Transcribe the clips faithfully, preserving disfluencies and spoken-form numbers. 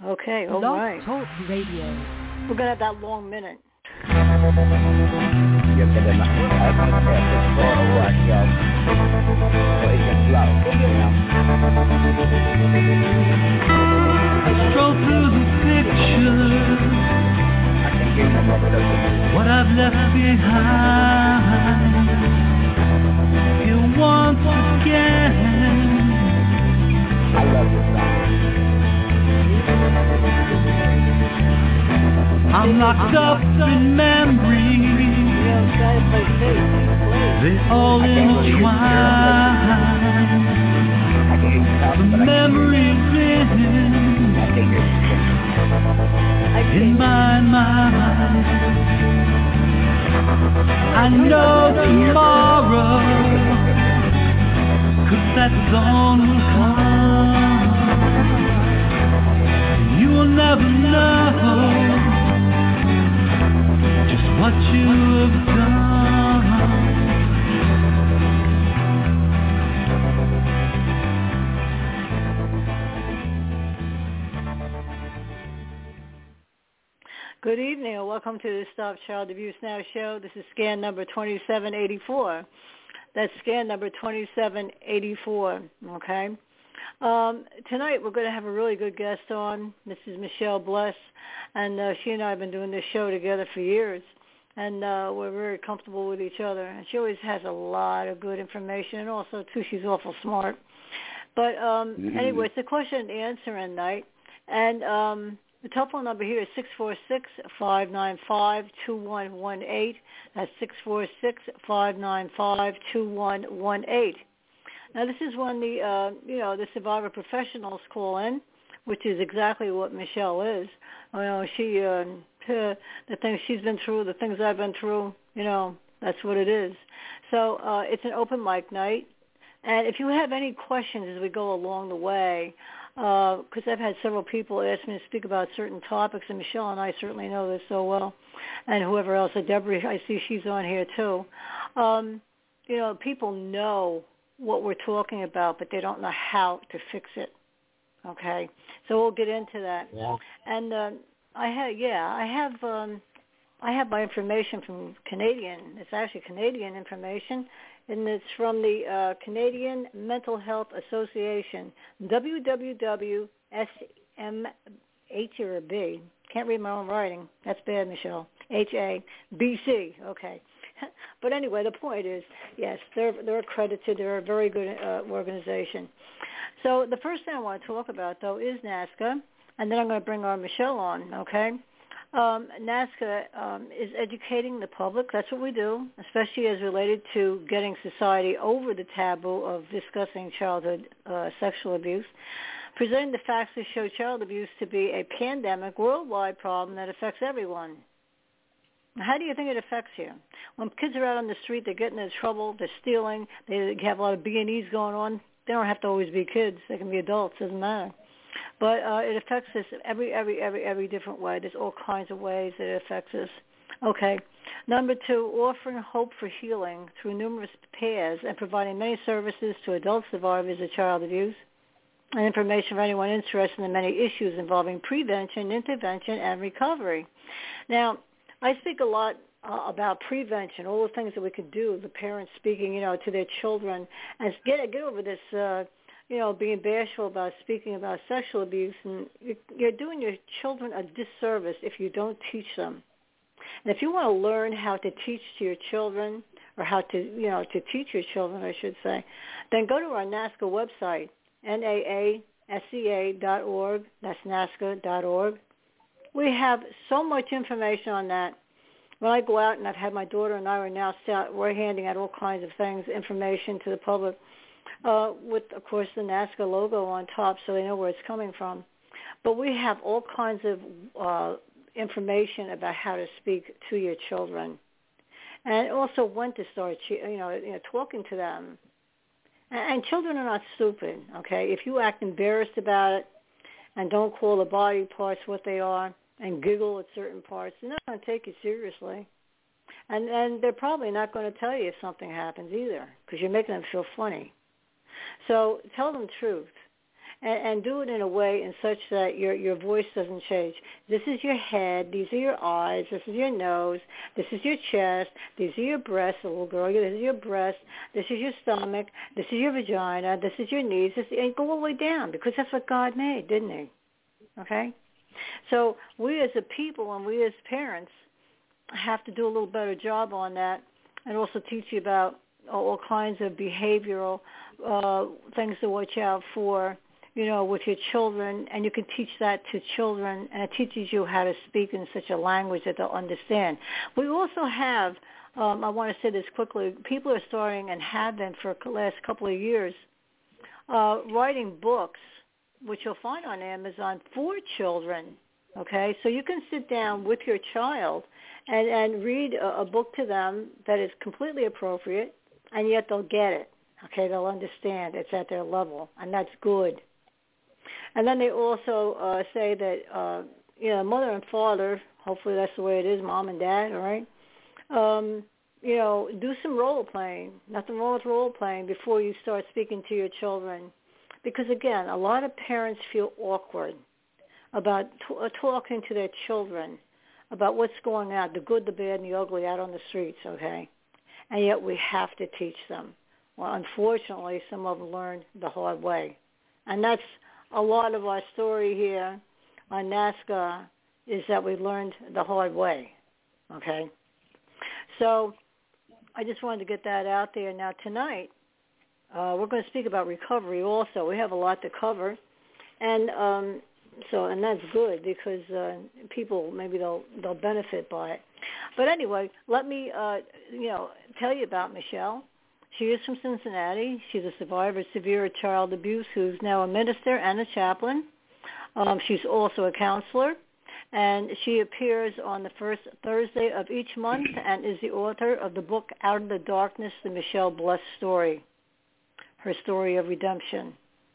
Okay, all Blog right. Talk Radio. We're going to have that long minute. You're gonna not, I don't care if it's four or what, yo. So it can flow, you know. I stroll through the pictures, I can give them a little. what I've left behind. Here once again, I love this song. I'm locked up in memories. They all entwine. The memories in, in my mind. I know tomorrow, 'cause that dawn will come. You will never know just what you have done. Good evening and welcome to the Stop Child Abuse Now show. This is scan number twenty-seven eighty-four. That's scan number twenty-seven eighty-four, okay? Um, tonight we're going to have a really good guest on. This is Michelle Bless, and uh, she and I have been doing this show together for years, and uh, we're very comfortable with each other. And she always has a lot of good information, and also, too, she's awful smart. But um, mm-hmm. anyway, it's a question and answer at night, and um, the telephone number here is six four six, five nine five, two one one eight. That's six four six, five nine five, two one one eight. Now, this is when the, uh, you know, the survivor professionals call in, which is exactly what Michelle is. You know, she, uh, the things she's been through, the things I've been through, you know, that's what it is. So uh, it's an open mic night. And if you have any questions as we go along the way, because uh, I've had several people ask me to speak about certain topics, and Michelle and I certainly know this so well, and whoever else, Deborah, I see she's on here too. Um, you know, people know what we're talking about, but they don't know how to fix it. Okay, so we'll get into that. Yeah. And uh, I have, yeah, I have, um, I have my information from Canadian. It's actually Canadian information. And it's from the uh, Canadian Mental Health Association, w w w dot s m h or a B. Can't read my own writing. That's bad, Michelle. H A B C. Okay. But anyway, the point is, yes, they're they're accredited. They're a very good uh, organization. So the first thing I want to talk about, though, is NAASCA, and then I'm going to bring our Michelle on, okay? Um, NAASCA um, is educating the public. That's what we do, especially as related to getting society over the taboo of discussing childhood uh, sexual abuse, presenting the facts that show child abuse to be a pandemic, worldwide problem that affects everyone. How do you think it affects you? When kids are out on the street, they're getting into trouble, they're stealing, they have a lot of B and Es going on. They don't have to always be kids. They can be adults. Doesn't matter. But uh, it affects us every, every, every, every different way. There's all kinds of ways that it affects us. Okay. Number two, offering hope for healing through numerous paths and providing many services to adult survivors of child abuse and information for anyone interested in the many issues involving prevention, intervention, and recovery. Now, I speak a lot uh, about prevention, all the things that we could do, the parents speaking, you know, to their children, and get, get over this uh you know, being bashful about speaking about sexual abuse, and you're doing your children a disservice if you don't teach them. And if you want to learn how to teach to your children, or how to, you know, to teach your children, I should say, then go to our NAASCA website, N A A S C A dot org. That's NAASCA dot org. We have so much information on that. When I go out, and I've had my daughter and I are now start, we're handing out all kinds of things, information to the public. Uh, with, of course, the NAASCA logo on top so they know where it's coming from. But we have all kinds of uh, information about how to speak to your children, and also when to start, you know, you know talking to them. And, and children are not stupid, okay? If you act embarrassed about it and don't call the body parts what they are and giggle at certain parts, they're not going to take you seriously. And, and they're probably not going to tell you if something happens either because you're making them feel funny. So tell them the truth. and, and do it in a way in such that your your voice doesn't change. This is your head. These are your eyes. This is your nose. This is your chest. These are your breasts, little girl. This is your breast. This is your stomach. This is your vagina. This is your knees. This, and go all the way down, because that's what God made, didn't he? Okay? So we as a people and we as parents have to do a little better job on that, and also teach you about all kinds of behavioral uh, things to watch out for, you know, with your children. And you can teach that to children, and it teaches you how to speak in such a language that they'll understand. We also have, um, I want to say this quickly, people are starting and have been for the last couple of years, uh, writing books, which you'll find on Amazon, for children, okay? So you can sit down with your child and, and read a, a book to them that is completely appropriate, and yet they'll get it, okay? They'll understand. It's at their level, and that's good. And then they also uh, say that, uh, you know, mother and father, hopefully that's the way it is, mom and dad, all right? Um, you know, do some role-playing. Nothing wrong with role-playing before you start speaking to your children. Because, again, a lot of parents feel awkward about t- uh, talking to their children about what's going on, the good, the bad, and the ugly out on the streets, okay? And yet we have to teach them. Well, unfortunately, some of them learn the hard way. And that's a lot of our story here on NAASCA, is that we learned the hard way, okay? So I just wanted to get that out there. Now, tonight, Uh, we're going to speak about recovery also. We have a lot to cover, and um, so and that's good, because uh, people, maybe they'll they'll benefit by it. But anyway, let me uh, you know tell you about Michelle. She is from Cincinnati. She's a survivor of severe child abuse who's now a minister and a chaplain. Um, she's also a counselor, and she appears on the first Thursday of each month and is the author of the book Out of the Darkness: The Michelle Bless Story. Her story of redemption.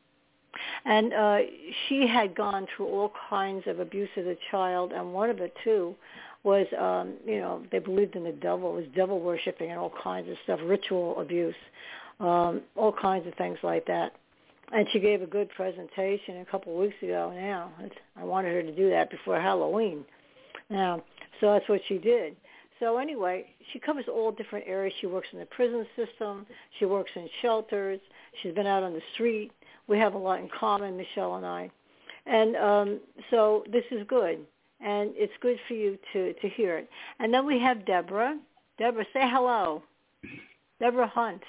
And uh, she had gone through all kinds of abuse as a child, and one of it, too, was, um, you know, they believed in the devil. It was devil worshiping and all kinds of stuff, ritual abuse, um, all kinds of things like that. And she gave a good presentation a couple of weeks ago now. I wanted her to do that before Halloween. Now, so that's what she did. So anyway, she covers all different areas. She works in the prison system. She works in shelters. She's been out on the street. We have a lot in common, Michelle and I. And um, so this is good, and it's good for you to, to hear it. And then we have Deborah. Deborah, say hello. Deborah Hunt.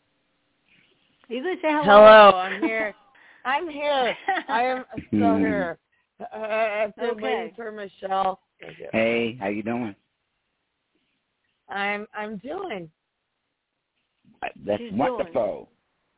Are you going to say hello? Hello, I'm here. I'm here. I am still here. Uh, I've been okay. waiting for Michelle. Hey, how you doing? I'm I'm doing. That's She's wonderful.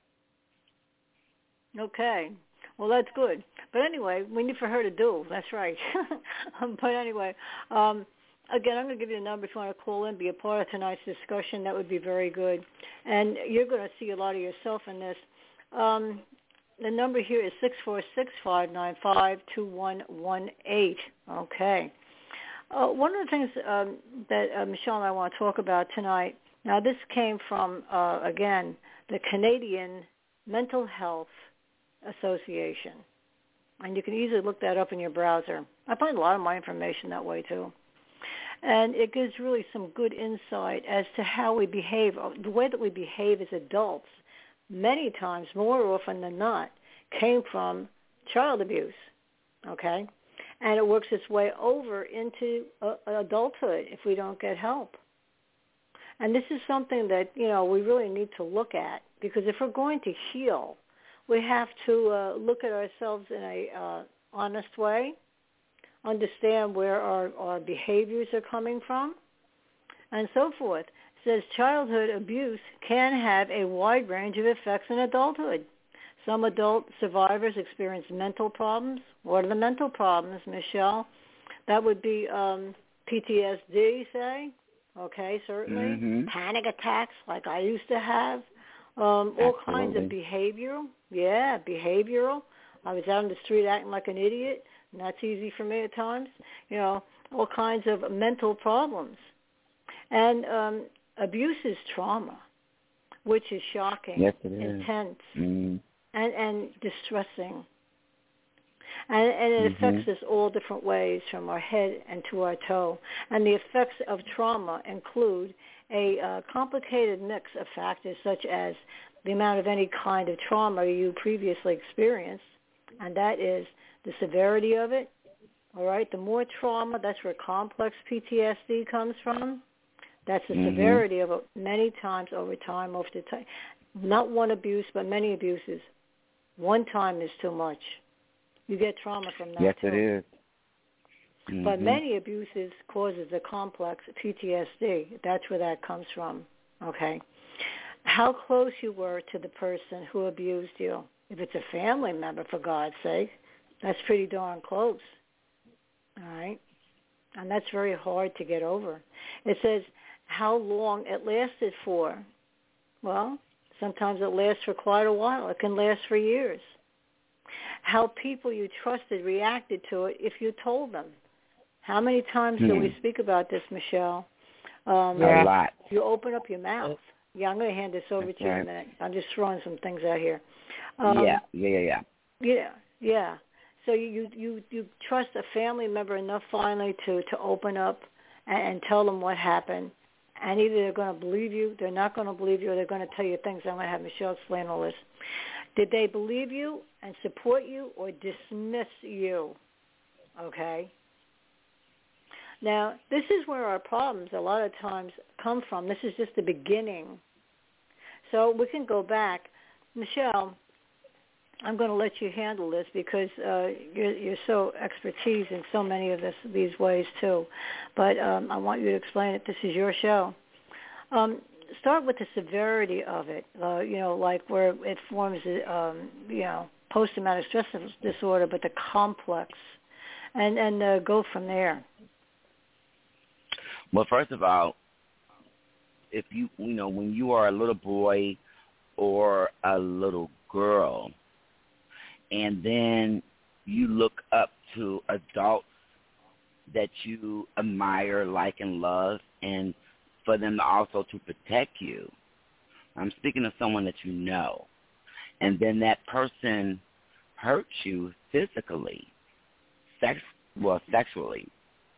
Doing. Okay. Well, that's good. But anyway, we need for her to do. That's right. But anyway, um, again, I'm going to give you a number if you want to call in, be a part of tonight's discussion. That would be very good. And you're going to see a lot of yourself in this. Um, the number here is six four six, five nine five, two one one eight. Okay. Uh, one of the things um, that uh, Michelle and I want to talk about tonight, now this came from, uh, again, the Canadian Mental Health Association. And you can easily look that up in your browser. I find a lot of my information that way, too. And it gives really some good insight as to how we behave, the way that we behave as adults, many times, more often than not, came from child abuse, okay? And it works its way over into uh, adulthood if we don't get help. And this is something that, you know, we really need to look at, because if we're going to heal, we have to uh, look at ourselves in a uh, honest way, understand where our, our behaviors are coming from, and so forth. It says childhood abuse can have a wide range of effects in adulthood. Some adult survivors experience mental problems. What are the mental problems, Michelle? That would be um, P T S D, say. Okay, certainly. Mm-hmm. Panic attacks like I used to have. Um, all Absolutely. kinds of behavioral. Yeah, behavioral. I was out on the street acting like an idiot, and that's easy for me at times. You know, all kinds of mental problems. And um, abuse is trauma, which is shocking, yes, it is. intense, mm. and, and distressing. And, and it mm-hmm. affects us all different ways from our head and to our toe. And the effects of trauma include a uh, complicated mix of factors such as the amount of any kind of trauma you previously experienced, and that is the severity of it. All right, the more trauma, that's where complex P T S D comes from. That's the mm-hmm. severity of it many times over time, over the time. Not one abuse, but many abuses. One time is too much. You get trauma from that yes, too. Yes, it is. Mm-hmm. But many abuses causes the complex P T S D. That's where that comes from. Okay. How close you were to the person who abused you. If it's a family member, for God's sake, that's pretty darn close. All right? And that's very hard to get over. It says how long it lasted for. Well, sometimes it lasts for quite a while. It can last for years. How people you trusted reacted to it if you told them. How many times hmm. do we speak about this, Michelle? Um, a lot. You open up your mouth. Yeah, I'm going to hand this over That's to you right. in a minute. I'm just throwing some things out here. Um, yeah, yeah, yeah, yeah. Yeah, yeah. So you, you, you trust a family member enough finally to, to open up and, and tell them what happened. And either they're going to believe you, they're not going to believe you, or they're going to tell you things. I'm going to have Michelle explain all this. Did they believe you and support you or dismiss you? Okay? Now, this is where our problems a lot of times come from. This is just the beginning. So we can go back. Michelle, I'm going to let you handle this because uh, you're, you're so expertise in so many of this, these ways too. But um, I want you to explain it. This is your show. Um, start with the severity of it. Uh, you know, like where it forms, um, you know, post-traumatic stress disorder, but the complex, and and uh, go from there. Well, first of all, if you you know when you are a little boy or a little girl, and then you look up to adults that you admire, like, and love, and for them also to protect you. I'm speaking of someone that you know. And then that person hurts you physically, sex, well, sexually.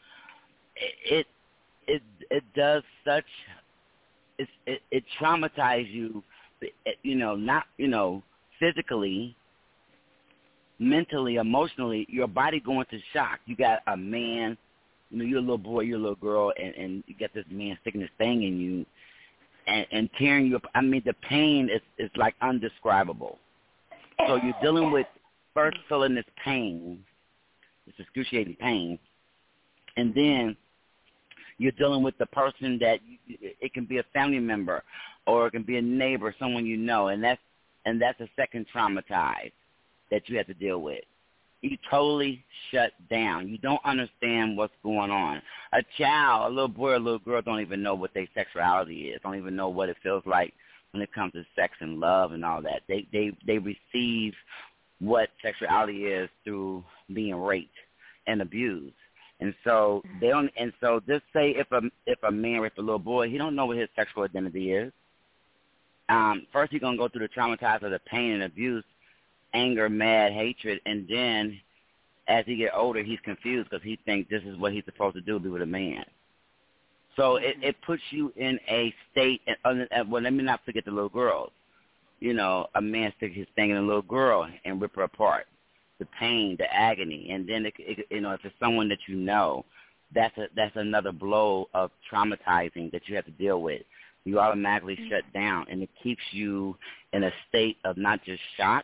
It it it, it does such, it, it, it traumatizes you, you know, not, you know, physically, mentally, emotionally, your body going to shock. You got a man, you know, you're a little boy, you're a little girl, and, and you got this man sticking this thing in you and, and tearing you up. I mean, the pain is, is like undescribable. So you're dealing with first feeling this pain, this excruciating pain, and then you're dealing with the person that you, it can be a family member or it can be a neighbor, someone you know, and that's and that's a second traumatized that you have to deal with. You totally shut down. You don't understand what's going on. A child, a little boy or a little girl don't even know what their sexuality is, don't even know what it feels like when it comes to sex and love and all that. They they they receive what sexuality is through being raped and abused. And so they don't and so just say if a if a man rapes a little boy, he don't know what his sexual identity is. Um, first he's gonna go through the traumatized of the pain and abuse, anger, mad, hatred, and then as he get older, he's confused because he thinks this is what he's supposed to do, be with a man. So it, it puts you in a state, and, and, well, let me not forget the little girls. You know, a man sticks his thing in a little girl and rip her apart. The pain, the agony, and then, it, it, you know, if it's someone that you know, that's a, that's another blow of traumatizing that you have to deal with. You automatically mm-hmm. shut down, and it keeps you in a state of not just shock.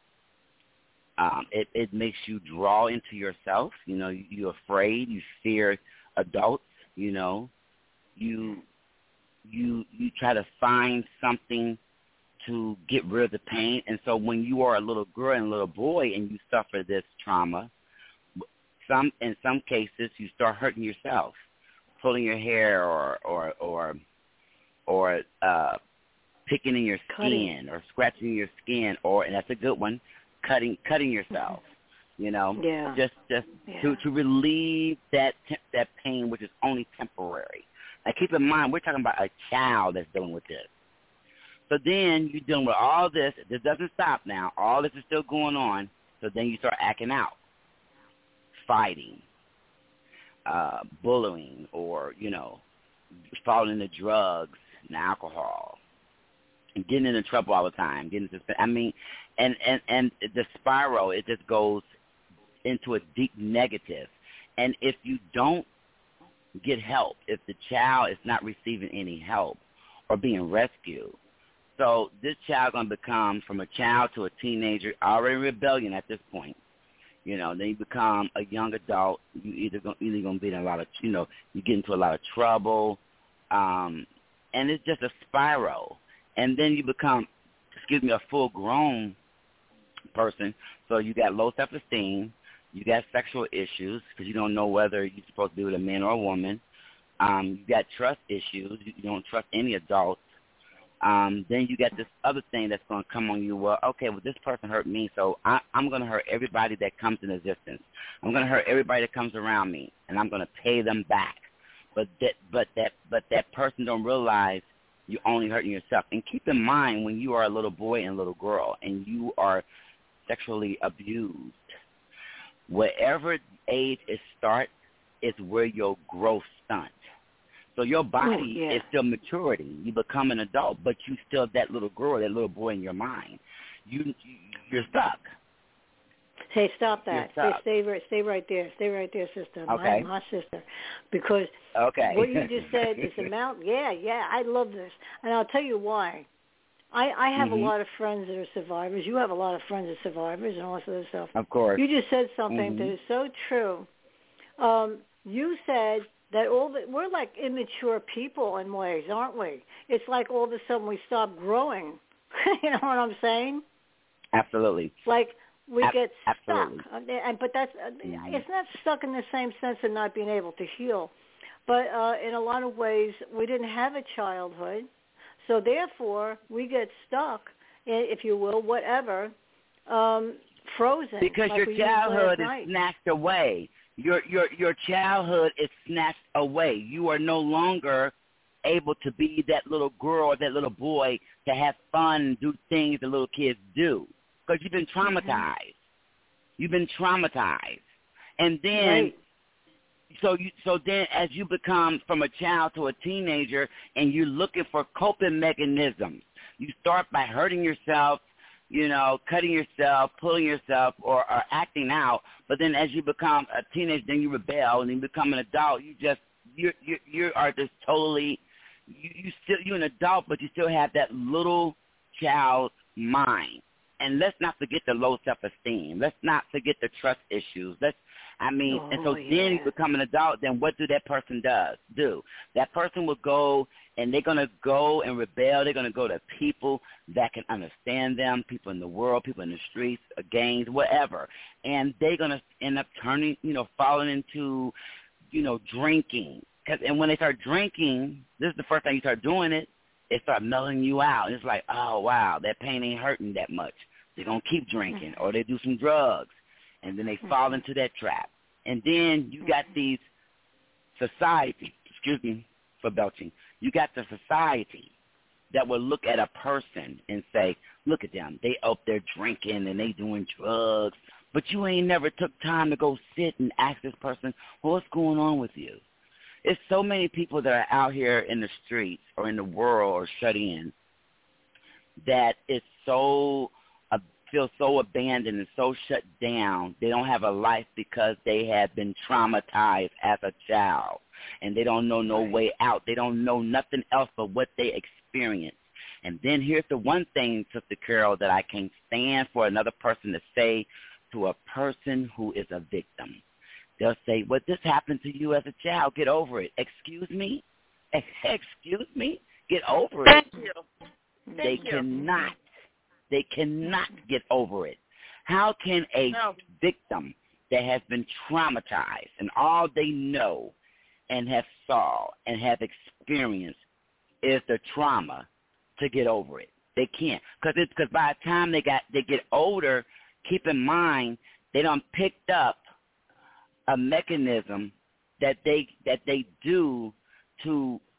Um, it, it makes you draw into yourself. You know, you're afraid. You fear adults. You know, you you you try to find something to get rid of the pain. And so when you are a little girl and a little boy and you suffer this trauma, some in some cases you start hurting yourself, pulling your hair or or or or uh, picking in your skin cutting. or scratching your skin, or and that's a good one. Cutting, cutting yourself, you know, yeah. just, just yeah. to, to relieve that te- that pain, which is only temporary. Now, keep in mind, we're talking about a child that's dealing with this. So then you're dealing with all this. This doesn't stop now. All this is still going on. So then you start acting out. fighting, uh, bullying, or, you know, falling into drugs and alcohol, and getting into trouble all the time, getting into, I mean, and, and, and the spiral, it just goes into a deep negative. And if you don't get help, if the child is not receiving any help or being rescued, so this child going to become from a child to a teenager, already in rebellion at this point. You know, then you become a young adult. You either going either going to be in a lot of, you know, you get into a lot of trouble, um, and it's just a spiral. And then you become, excuse me, a full-grown person. So you got low self-esteem. You got sexual issues because you don't know whether you're supposed to be with a man or a woman. Um, you got trust issues. You don't trust any adults. Um, then you got this other thing that's going to come on you. Well, okay, well, this person hurt me, so I, I'm going to hurt everybody that comes in existence. I'm going to hurt everybody that comes around me, and I'm going to pay them back. But that, but that, but that person don't realize you're only hurting yourself. And keep in mind, when you are a little boy and a little girl, and you are sexually abused, whatever age it starts is where your growth stunts. So your body oh, yeah. is still maturity. You become an adult, but you still that little girl, that little boy in your mind. You, you're stuck. Hey, stop that. Stay, stuck. stay, right, stay right there. Stay right there, sister. Okay. My, my sister. Because okay. what you just said is amount. Yeah, yeah, I love this. And I'll tell you why. I, I have mm-hmm. a lot of friends that are survivors. You have a lot of friends that are survivors and all this other stuff. Of course. You just said something mm-hmm. that is so true. Um, you said that all the, we're like immature people in ways, aren't we? It's like all of a sudden we stop growing. You know what I'm saying? Absolutely. Like we Ab- get stuck. absolutely. And, but that's mm-hmm. it's not stuck in the same sense of not being able to heal. But uh, in a lot of ways, we didn't have a childhood. So therefore, we get stuck, if you will, whatever, um, frozen. Because like your childhood is night. snatched away. Your your your childhood is snatched away. You are no longer able to be that little girl or that little boy to have fun and do things that little kids do because you've been traumatized. Mm-hmm. You've been traumatized, and then right. so you so then as you become from a child to a teenager, and you're looking for coping mechanisms, you start by hurting yourself. You know, cutting yourself, pulling yourself, or, or acting out. But then, as you become a teenager, then you rebel, and then you become an adult. You just you you you are just totally you, you still you're an adult, but you still have that little child mind. And let's not forget the low self-esteem. Let's not forget the trust issues. Let's I mean, oh, and so yeah. then you become an adult. Then what do that person does do? That person will go. And they're going to go and rebel. They're going to go to people that can understand them, people in the world, people in the streets, gangs, whatever. And they're going to end up turning, you know, falling into, you know, drinking. Cause, and when they start drinking, this is the first time you start doing it, it starts melting you out. And it's like, oh, wow, that pain ain't hurting that much. They're going to keep drinking or they do some drugs. And then they fall into that trap. And then you got these society, excuse me for belching, you got the society that will look at a person and say, look at them. They up there drinking and they doing drugs. But you ain't never took time to go sit and ask this person, well, what's going on with you? It's so many people that are out here in the streets or in the world or shut in that it's so uh, feel so abandoned and so shut down. They don't have a life because they have been traumatized as a child. And they don't know no way out. They don't know nothing else but what they experienced. And then here's the one thing, Sister Carol, that I can't stand for another person to say to a person who is a victim. They'll say, well, this happened to you as a child. Get over it. Excuse me? Excuse me? Get over it. Thank you. They Thank you. cannot. They cannot get over it. How can a no. victim that has been traumatized and all they know and have saw and have experienced is the trauma to get over it? They can't, because it's because by the time they got they get older, keep in mind they done picked up a mechanism that they that they do to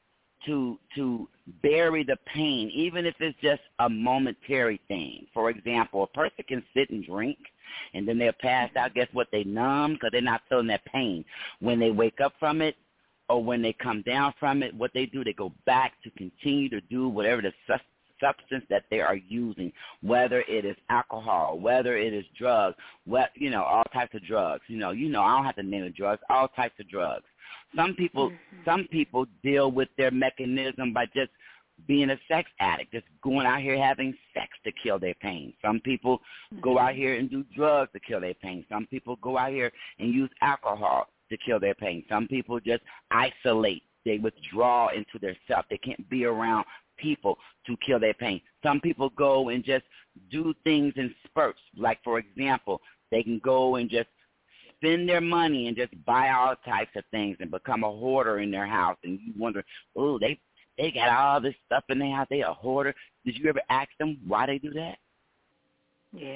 to to bury the pain, even if it's just a momentary thing. For example, a person can sit and drink, and then they're passed out. Guess what? They numb because they're not feeling that pain. When they wake up from it or when they come down from it, what they do, they go back to continue to do whatever the su- substance that they are using, whether it is alcohol, whether it is drugs, what, you know, all types of drugs. You know, you know, I don't have to name the drugs, all types of drugs. Some people, mm-hmm. some people deal with their mechanism by just being a sex addict, just going out here having sex to kill their pain. Some people mm-hmm. go out here and do drugs to kill their pain. Some people go out here and use alcohol to kill their pain. Some people just isolate. They withdraw into their self. They can't be around people to kill their pain. Some people go and just do things in spurts. Like, for example, they can go and just spend their money and just buy all types of things and become a hoarder in their house. And you wonder, oh, they they got all this stuff in their house. They a hoarder. Did you ever ask them why they do that? Yeah.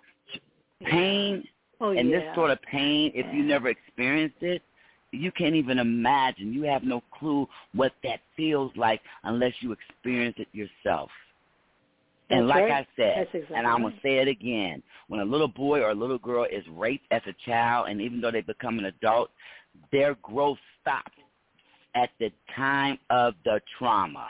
Pain, oh, and yeah. this sort of pain, if yeah. you never experienced it, you can't even imagine. You have no clue what that feels like unless you experience it yourself. That's and like right. I said, exactly and I'm going right. to say it again, when a little boy or a little girl is raped as a child, and even though they become an adult, their growth stops at the time of the trauma.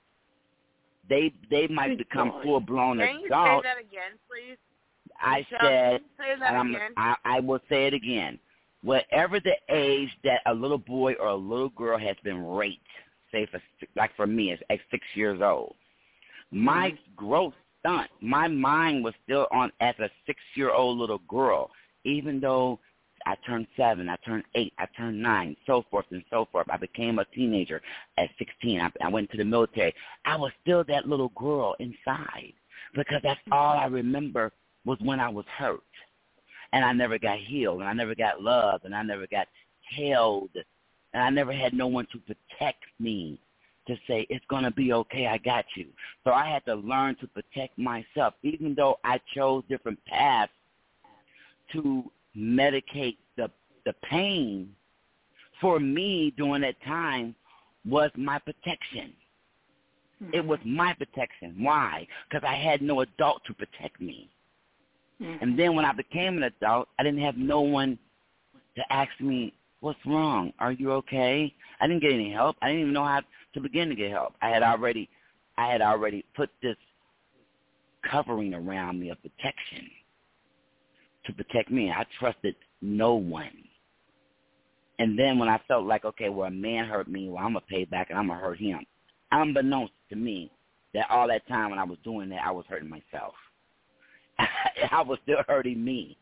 They they might Good become God. full-blown Can you adults. say that again, please? I Michelle, said, say that and I'm, again. I, I will say it again. Whatever the age that a little boy or a little girl has been raped, say for like for me, it's at six years old, my mm-hmm. growth stunt. My mind was still on as a six-year-old little girl, even though I turned seven, I turned eight, I turned nine, so forth and so forth. I became a teenager at sixteen. I, I went to the military. I was still that little girl inside because that's all I remember was when I was hurt. And I never got healed, and I never got loved, and I never got held, and I never had no one to protect me to say, it's going to be okay, I got you. So I had to learn to protect myself, even though I chose different paths to medicate the the pain. For me during that time was my protection. Mm-hmm. It was my protection. Why? Because I had no adult to protect me. Mm-hmm. And then when I became an adult, I didn't have no one to ask me, what's wrong? Are you okay? I didn't get any help. I didn't even know how to begin to get help. I had already, I had already put this covering around me of protection to protect me. I trusted no one. And then when I felt like, okay, well, a man hurt me, well, I'm going to pay back and I'm going to hurt him. Unbeknownst to me that all that time when I was doing that, I was hurting myself. I was still hurting me.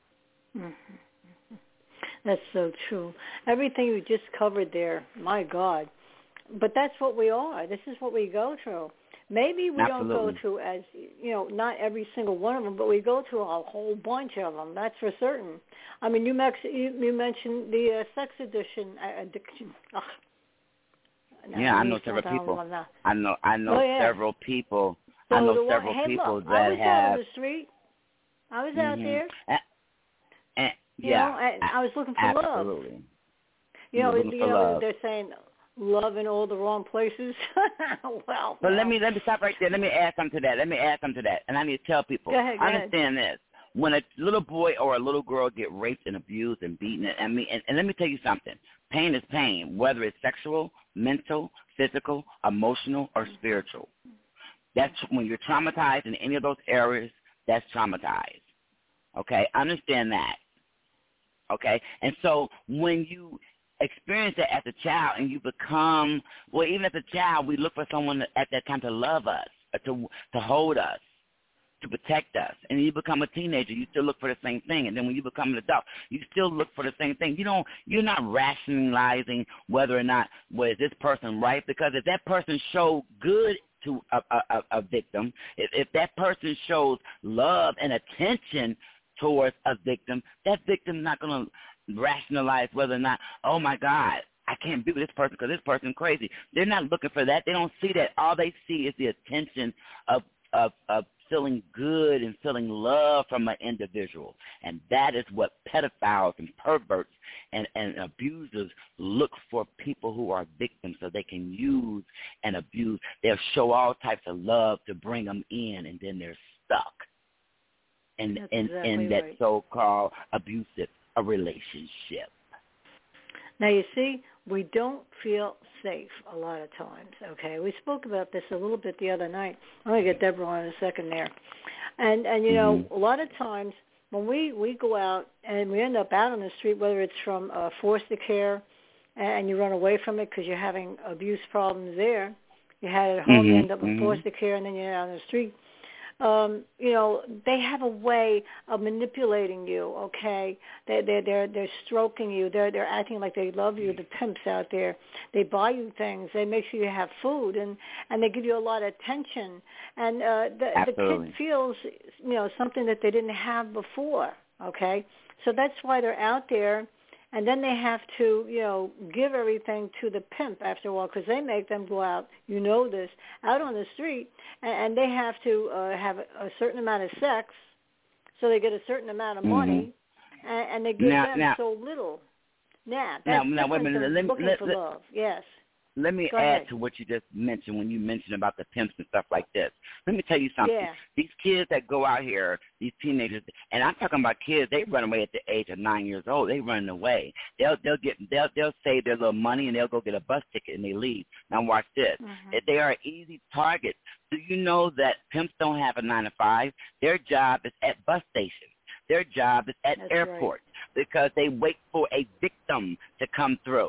Mm-hmm. That's so true. Everything you just covered there, my God. But that's what we are. This is what we go through. Maybe we Absolutely. don't go through as, you know, not every single one of them, but we go through a whole bunch of them. That's for certain. I mean, you, mex- you, you mentioned the uh, sex addiction. Uh, addiction. Ugh. No, yeah, I know several people. I know I know oh, yeah. several people. So I know the, several hey, people look, that I was have. out on the street. I was mm-hmm. out there. And, and, you yeah, know, and I was looking for absolutely. love. You know, looking you for know love. they're saying love in all the wrong places. well, but well. let me let me stop right there. Let me add something to that. Let me add something to that. And I need to tell people. Go ahead, go understand ahead. this. When a little boy or a little girl get raped and abused and beaten, I mean, and, and let me tell you something. Pain is pain, whether it's sexual, mental, physical, emotional, or spiritual. That's when you're traumatized in any of those areas, that's traumatized. Okay? Understand that. Okay? And so when you experience that as a child and you become, well, even as a child, we look for someone at that time to love us, to to hold us, to protect us. And you become a teenager, you still look for the same thing. And then when you become an adult, you still look for the same thing. You don't, you're not rationalizing whether or not, well, is this person right? Because if that person showed good to a, a, a victim, if, if that person shows love and attention towards a victim, that victim's not going to rationalize whether or not, oh, my God, I can't be with this person because this person's crazy. They're not looking for that. They don't see that. All they see is the attention of, of, of feeling good and feeling love from an individual. And that is what pedophiles and perverts and, and abusers look for, people who are victims so they can use and abuse. They'll show all types of love to bring them in, and then they're stuck in, in, exactly in that right. so-called abusive a relationship. Now, you see, we don't feel safe a lot of times, okay? We spoke about this a little bit the other night. I'm going to get Deborah on in a second there. And, and you know, Mm-hmm. a lot of times when we, we go out and we end up out on the street, whether it's from uh, foster care and you run away from it because you're having abuse problems there, you had it at home, Mm-hmm. you end up in Mm-hmm. foster care, and then you're out on the street. Um, you know, they have a way of manipulating you. Okay, they they they're they're stroking you. They're they're acting like they love you. The pimps out there, they buy you things. They make sure you have food, and and they give you a lot of attention. And uh, the the kid feels, you know, something that they didn't have before. Okay, so that's why they're out there. And then they have to, you know, give everything to the pimp after a while, because they make them go out, you know this, out on the street, and, and they have to uh, have a, a certain amount of sex, so they get a certain amount of money, mm-hmm. and, and they give now, them now, so little. Now, now, that's now wait a minute. than Let me, looking let, for let, love. Yes. Let me Go add ahead. to what you just mentioned when you mentioned about the pimps and stuff like this. Let me tell you something. Yeah. These kids that go out here, these teenagers, and I'm talking about kids, they run away at the age of nine years old. They run away. They'll they'll get they'll they'll save their little money and they'll go get a bus ticket and they leave. Now watch this. Mm-hmm. They are easy targets. Do you know that pimps don't have a nine to five? Their job is at bus stations. Their job is at That's airports right. because they wait for a victim to come through.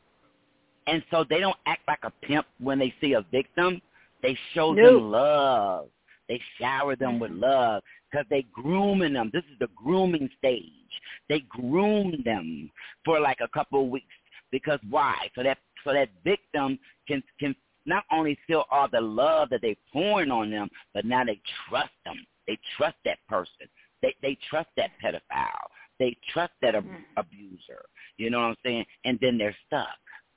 And so they don't act like a pimp when they see a victim. They show nope. them love. They shower them mm-hmm. with love because they grooming them. This is the grooming stage. They groom them for like a couple of weeks because why? So that so that victim can can not only feel all the love that they're pouring on them, but now they trust them. They trust that person. They they trust that pedophile. They trust that ab- mm-hmm. abuser. You know what I'm saying? And then they're stuck.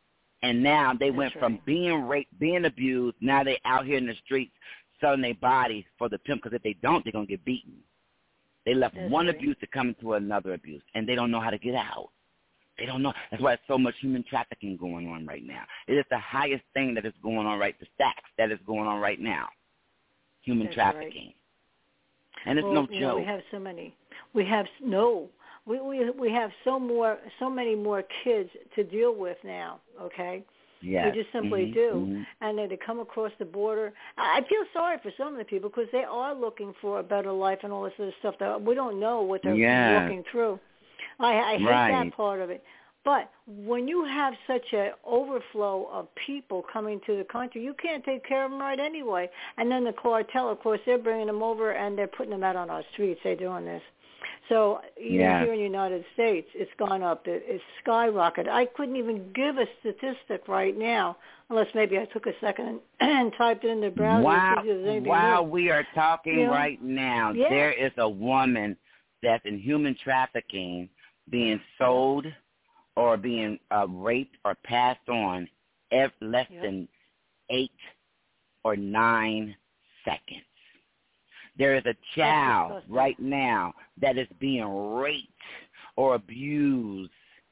And now they That's went right. from being raped, being abused, now they out here in the streets selling their bodies for the pimp, because if they don't, they're going to get beaten. They left That's one right. abuse to come into another abuse, and they don't know how to get out. They don't know. That's why there's so much human trafficking going on right now. It is the highest thing that is going on right, the stacks that is going on right now, human That's trafficking. Right. And it's well, no you joke. know, we have so many. We have, no. We, we we have so more, so many more kids to deal with now. Okay, yes. we just simply mm-hmm. do, mm-hmm. and they, they come across the border. I feel sorry for some of the people because they are looking for a better life and all this other stuff that we don't know what they're yes. walking through. I, I hate right. that part of it. But when you have such an overflow of people coming to the country, you can't take care of them right anyway. And then the cartel, of course, they're bringing them over and they're putting them out on our streets. They're doing this. So even yeah. here in the United States, it's gone up. It, it's skyrocketed. I couldn't even give a statistic right now, unless maybe I took a second and, and typed it in the browser. While, while new. we are talking you know? right now, yeah. there is a woman that's in human trafficking being sold or being uh, raped or passed on every, less yep. than eight or nine seconds. There is a child right now that is being raped or abused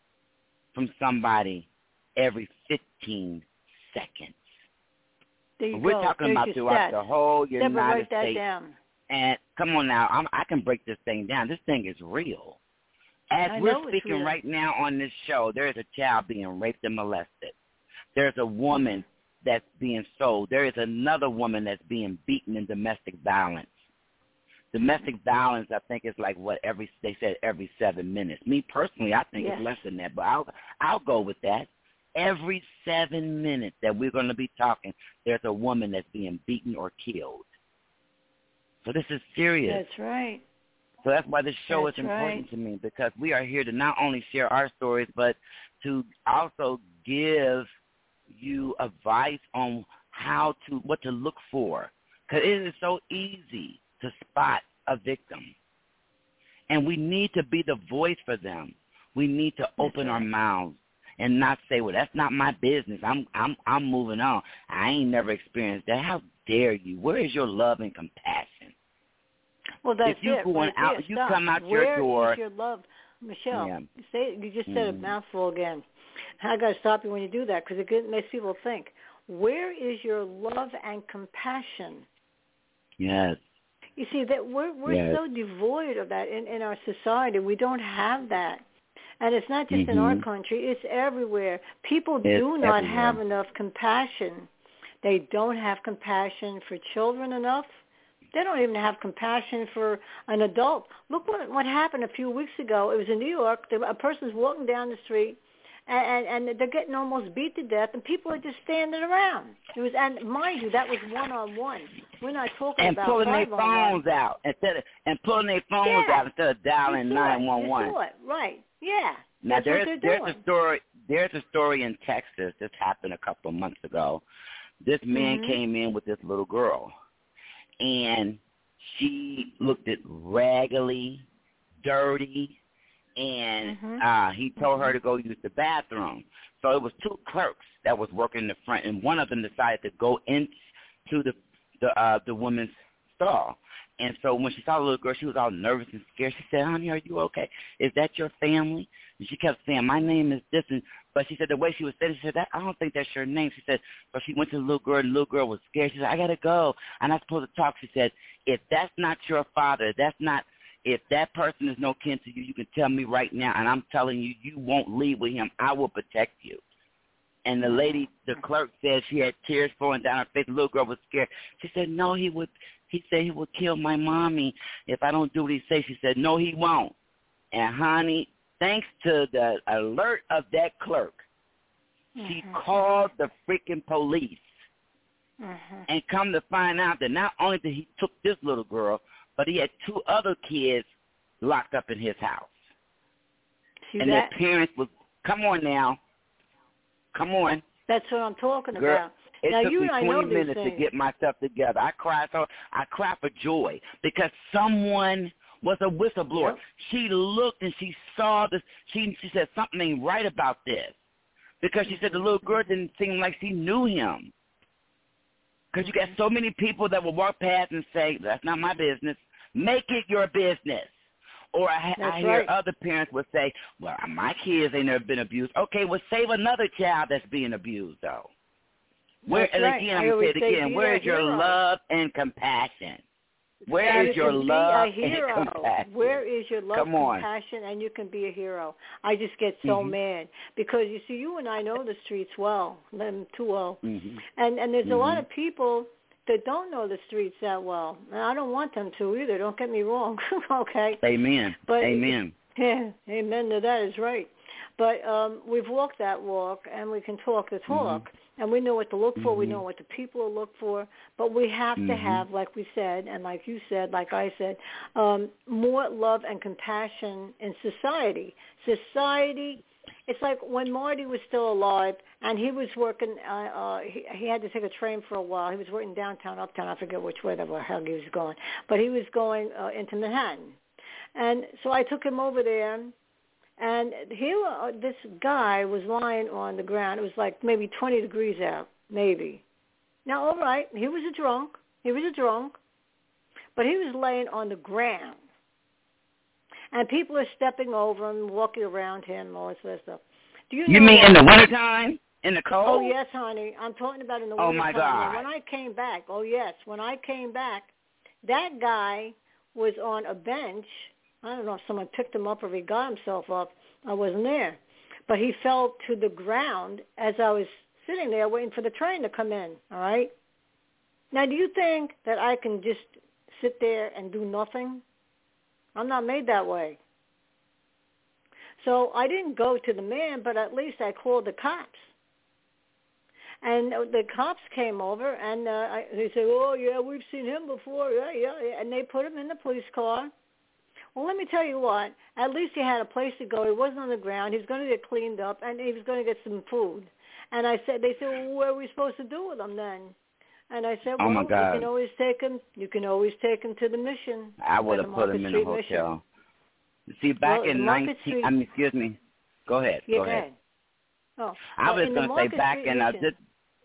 from somebody every fifteen seconds. There you We're go. talking There's about your throughout stats. the whole United Deborah, write that States. Down. And come on now, I'm, I can break this thing down. This thing is real. As I we're speaking real. right now on this show, there is a child being raped and molested. There's a woman that's being sold. There is another woman that's being beaten in domestic violence. Domestic violence, I think, is like what every they said every seven minutes. Me personally, I think yes. it's less than that, but I'll I'll go with that. Every seven minutes that we're going to be talking, there's a woman that's being beaten or killed. So this is serious. That's right. So that's why this show that's is important right. to me, because we are here to not only share our stories, but to also give you advice on how to what to look for, because it is so easy to spot a victim. And we need to be the voice for them. We need to open right. our mouths and not say, well, that's not my business. I'm I'm I'm moving on. I ain't never experienced that. How dare you? Where is your love and compassion? Well, that's if you it. going right out, there, if you stop. come out Where your door. Where is your love, Michelle? Yeah. You say you just said mm-hmm. a mouthful again. I got to stop you when you do that because it makes people think. Where is your love and compassion? Yes. You see that we're we're yes. so devoid of that in, in our society. We don't have that, and it's not just mm-hmm. in our country. It's everywhere. People it's do not everywhere. have enough compassion. They don't have compassion for children enough. They don't even have compassion for an adult. Look what what happened a few weeks ago. It was in New York. A person's walking down the street, and, and, and they're getting almost beat to death, and people are just standing around. It was, and mind you, that was one on one. We're not talking and about pulling their phones one. out instead of and pulling their phones yeah. out instead of dialing nine one one. You saw it, right? Yeah. Now That's there's what they're there's doing. a story there's a story in Texas. This happened a couple of months ago. This man mm-hmm. came in with this little girl, and she looked at raggedy, dirty, and mm-hmm. uh, he told mm-hmm. her to go use the bathroom. So it was two clerks that was working in the front, and one of them decided to go into the the uh, the woman's stall. And so when she saw the little girl, she was all nervous and scared. She said, "Honey, are you okay? Is that your family?" And she kept saying, "My name is this." And, but she said the way she was saying, she said, "I don't think that's your name." She said, but she went to the little girl, and the little girl was scared. She said, "I got to go. I'm not supposed to talk." She said, "If that's not your father, if that's not, if that person is no kin to you, you can tell me right now, and I'm telling you, you won't leave with him. I will protect you." And the lady, the clerk said she had tears flowing down her face. The little girl was scared. She said, "No, he would. He said he would kill my mommy if I don't do what he says." She said, "No, he won't." And honey, thanks to the alert of that clerk, mm-hmm. she called the freaking police. Mm-hmm. And come to find out that not only did he took this little girl, but he had two other kids locked up in his house. See and that? their parents was, come on now. Come on. That's what I'm talking Girl, about. It now, took you me and I twenty know minutes these to get myself together. I cried so I cried for joy because someone was a whistleblower. Yep. She looked and she saw this. She she said something ain't right about this because she said the little girl didn't seem like she knew him. Because you got so many people that will walk past and say, "That's not my business." Make it your business. Or I, I hear right. other parents would say, "Well, my kids ain't never been abused." Okay, well, save another child that's being abused, though. Where, and right. again, I'm going to say it again, where is your hero. love and compassion? Where and is you your can love be a hero. and compassion? Where is your love Come and on. compassion, and you can be a hero? I just get so mm-hmm. mad because, you see, you and I know the streets well, them too well. Mm-hmm. And, and there's mm-hmm. a lot of people that don't know the streets that well. And I don't want them to either. Don't get me wrong. Okay. Amen. But, Amen. Yeah, amen to that is right. But um, we've walked that walk, and we can talk the talk, mm-hmm. and we know what to look for. Mm-hmm. We know what the people look for. But we have mm-hmm. to have, like we said, and like you said, like I said, um, more love and compassion in society. Society, it's like when Marty was still alive, and he was working, uh, uh, he, he had to take a train for a while. He was working downtown, uptown, I forget which way the hell he was going. But he was going uh, into Manhattan. And so I took him over there, and he, uh, this guy was lying on the ground. It was like maybe twenty degrees out, maybe. Now, all right, he was a drunk. He was a drunk. But he was laying on the ground. And people are stepping over him, walking around him, all this other stuff. Do you know You mean what? in the wintertime? In the cold? Oh, yes, honey. I'm talking about in the oh wintertime. my God. And when I came back, oh, yes, when I came back, that guy was on a bench. I don't know if someone picked him up or he got himself up. I wasn't there. But he fell to the ground as I was sitting there waiting for the train to come in, all right? Now, do you think that I can just sit there and do nothing? I'm not made that way. So I didn't go to the man, but at least I called the cops. And the cops came over, and uh, I, they said, "Oh, yeah, we've seen him before. Yeah, yeah, yeah." And they put him in the police car. Well, let me tell you what. At least he had a place to go. He wasn't on the ground. He was going to get cleaned up, and he was going to get some food. And I said, they said, "Well, what are we supposed to do with him then?" And I said, "Well, oh my God. you can always take him. You can always take him to the mission." I would have put him in a hotel. Mission. See, back well, in nineteen, Street, I mean, excuse me. Go ahead. Yeah, go ahead. ahead. Oh, I well, was going to say back in uh, this,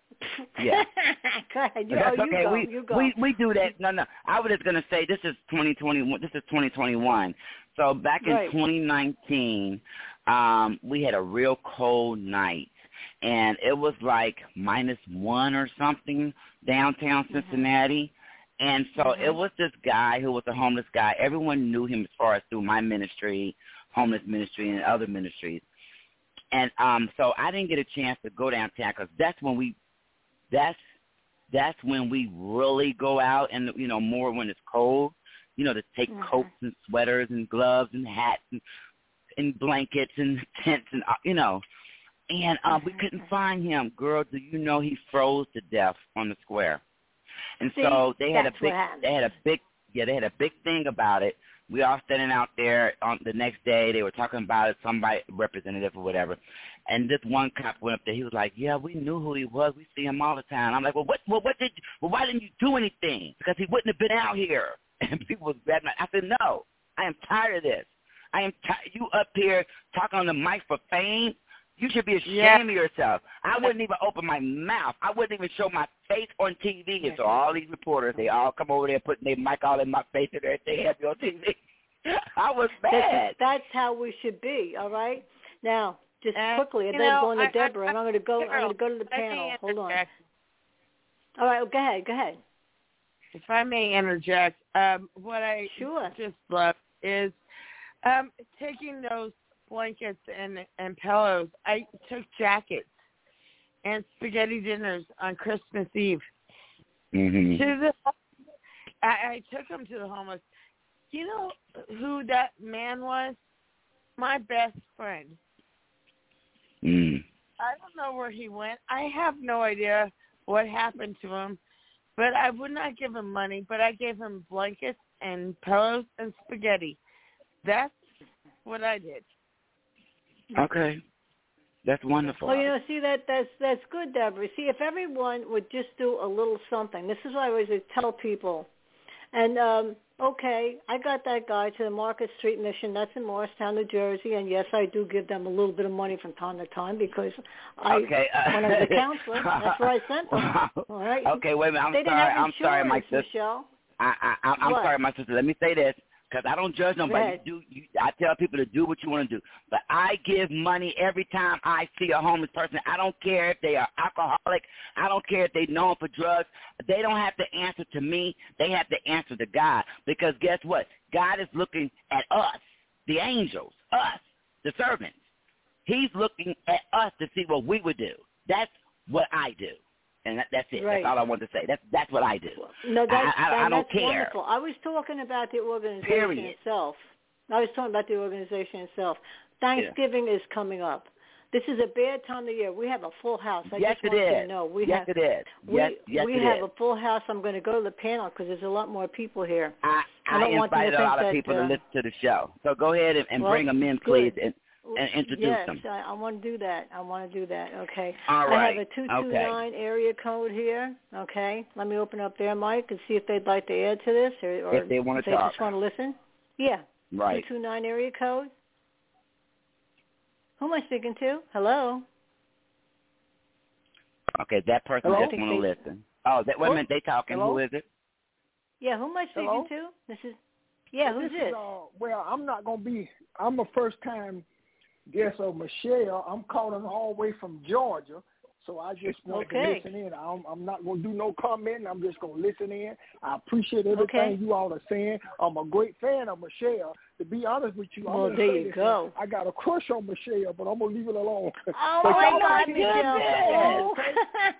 Yeah. Go ahead. You, That's oh, you okay. go. We, you go. we we do that. No, no. I was just gonna say this is twenty twenty-one. This is twenty twenty-one. So back in right. twenty nineteen, um, we had a real cold night, and it was like minus one or something downtown Cincinnati. Mm-hmm. And so mm-hmm. it was this guy who was a homeless guy. Everyone knew him as far as through my ministry, homeless ministry, and other ministries. And um, so I didn't get a chance to go downtown because that's when we, that's that's when we really go out, and you know, more when it's cold. You know, to take mm-hmm. coats and sweaters and gloves and hats and, and blankets and tents and you know. And uh, mm-hmm. we couldn't find him. Girl, do you know he froze to death on the square? And See, so they had a big, they had a big, yeah, they had a big thing about it. We all standing out there on the next day. They were talking about it, somebody representative or whatever. And this one cop went up there. He was like, "Yeah, we knew who he was. We see him all the time." I'm like, "Well, what? Well, what did? You, well, why didn't you do anything? Because he wouldn't have been out here." And people was bad. I said, "No, I am tired of this. I am tired. You up here talking on the mic for fame. You should be ashamed yeah. of yourself." I wouldn't even open my mouth. I wouldn't even show my face on T V. And so all these reporters, they all come over there putting their mic all in my face and everything, have me on T V. I was mad. That's, that's how we should be. All right. Now, just uh, quickly, and then know, going to I, Deborah, I, and I'm going to go. Carol, I'm going to go to the panel. Hold on. All right. Well, go ahead. Go ahead. If I may interject, um, what I sure. just love is um, taking those blankets and and pillows. I took jackets and spaghetti dinners on Christmas Eve. Mm-hmm. To the, I, I took them to the homeless. You know who that man was? My best friend. Mm. I don't know where he went. I have no idea what happened to him, but I would not give him money, but I gave him blankets and pillows and spaghetti. That's what I did. Okay. That's wonderful. Well, you know, see, that that's that's good, Deborah. See, if everyone would just do a little something. This is what I always tell people. And, um, okay, I got that guy to the Market Street Mission. That's in Morristown, New Jersey. And, yes, I do give them a little bit of money from time to time because I, okay, uh, when I was a counselor, that's where I sent them. All right? Okay, wait a minute. I'm they sorry. I'm sorry, my sister. Michelle. I, I, I'm what? sorry, my sister. Let me say this. Because I don't judge nobody. You do, you, I tell people to do what you want to do. But I give money every time I see a homeless person. I don't care if they are alcoholic. I don't care if they're known for drugs. They don't have to answer to me. They have to answer to God. Because guess what? God is looking at us, the angels, us, the servants. He's looking at us to see what we would do. That's what I do. And that, that's it. Right. That's all I want to say. That's that's what I do. No, that's, I, I, that, I don't that's care. wonderful. I was talking about the organization Period. itself. I was talking about the organization itself. Thanksgiving yeah. is coming up. This is a bad time of year. We have a full house. I yes, just it want is. you to know. We yes, have, it is. We, yes, yes, we it have is. a full house. I'm going to go to the panel because there's a lot more people here. I, I, I don't want invited them to a lot think of people that, uh, to listen to the show. So go ahead and, and well, bring them in, good. please, and, and introduce yes, them. Yes, I, I want to do that. I want to do that. Okay. All right. I have a two two nine okay. area code here. Okay. Let me open up their mic and see if they'd like to add to this or, or if they want to they talk. just want to listen. Yeah. Right. two two nine area code. Who am I speaking to? Hello? Okay, that person Hello? just want to listen. Oh, that, wait a minute, they talking. Hello? Who is it? Yeah, who am I speaking Hello? to? This is, yeah, who's this? this? Is, uh, well, I'm not going to be, I'm a first-time guest of Michelle. I'm calling all the way from Georgia, so I just want okay. to listen in. I'm, I'm not going to do no comment. I'm just going to listen in. I appreciate everything okay. you all are saying. I'm a great fan of Michelle. To be honest with you, well, I'm there say you this go. I got a crush on Michelle, but I'm going to leave it alone. Oh, but my y'all God, keep Michelle. it, okay?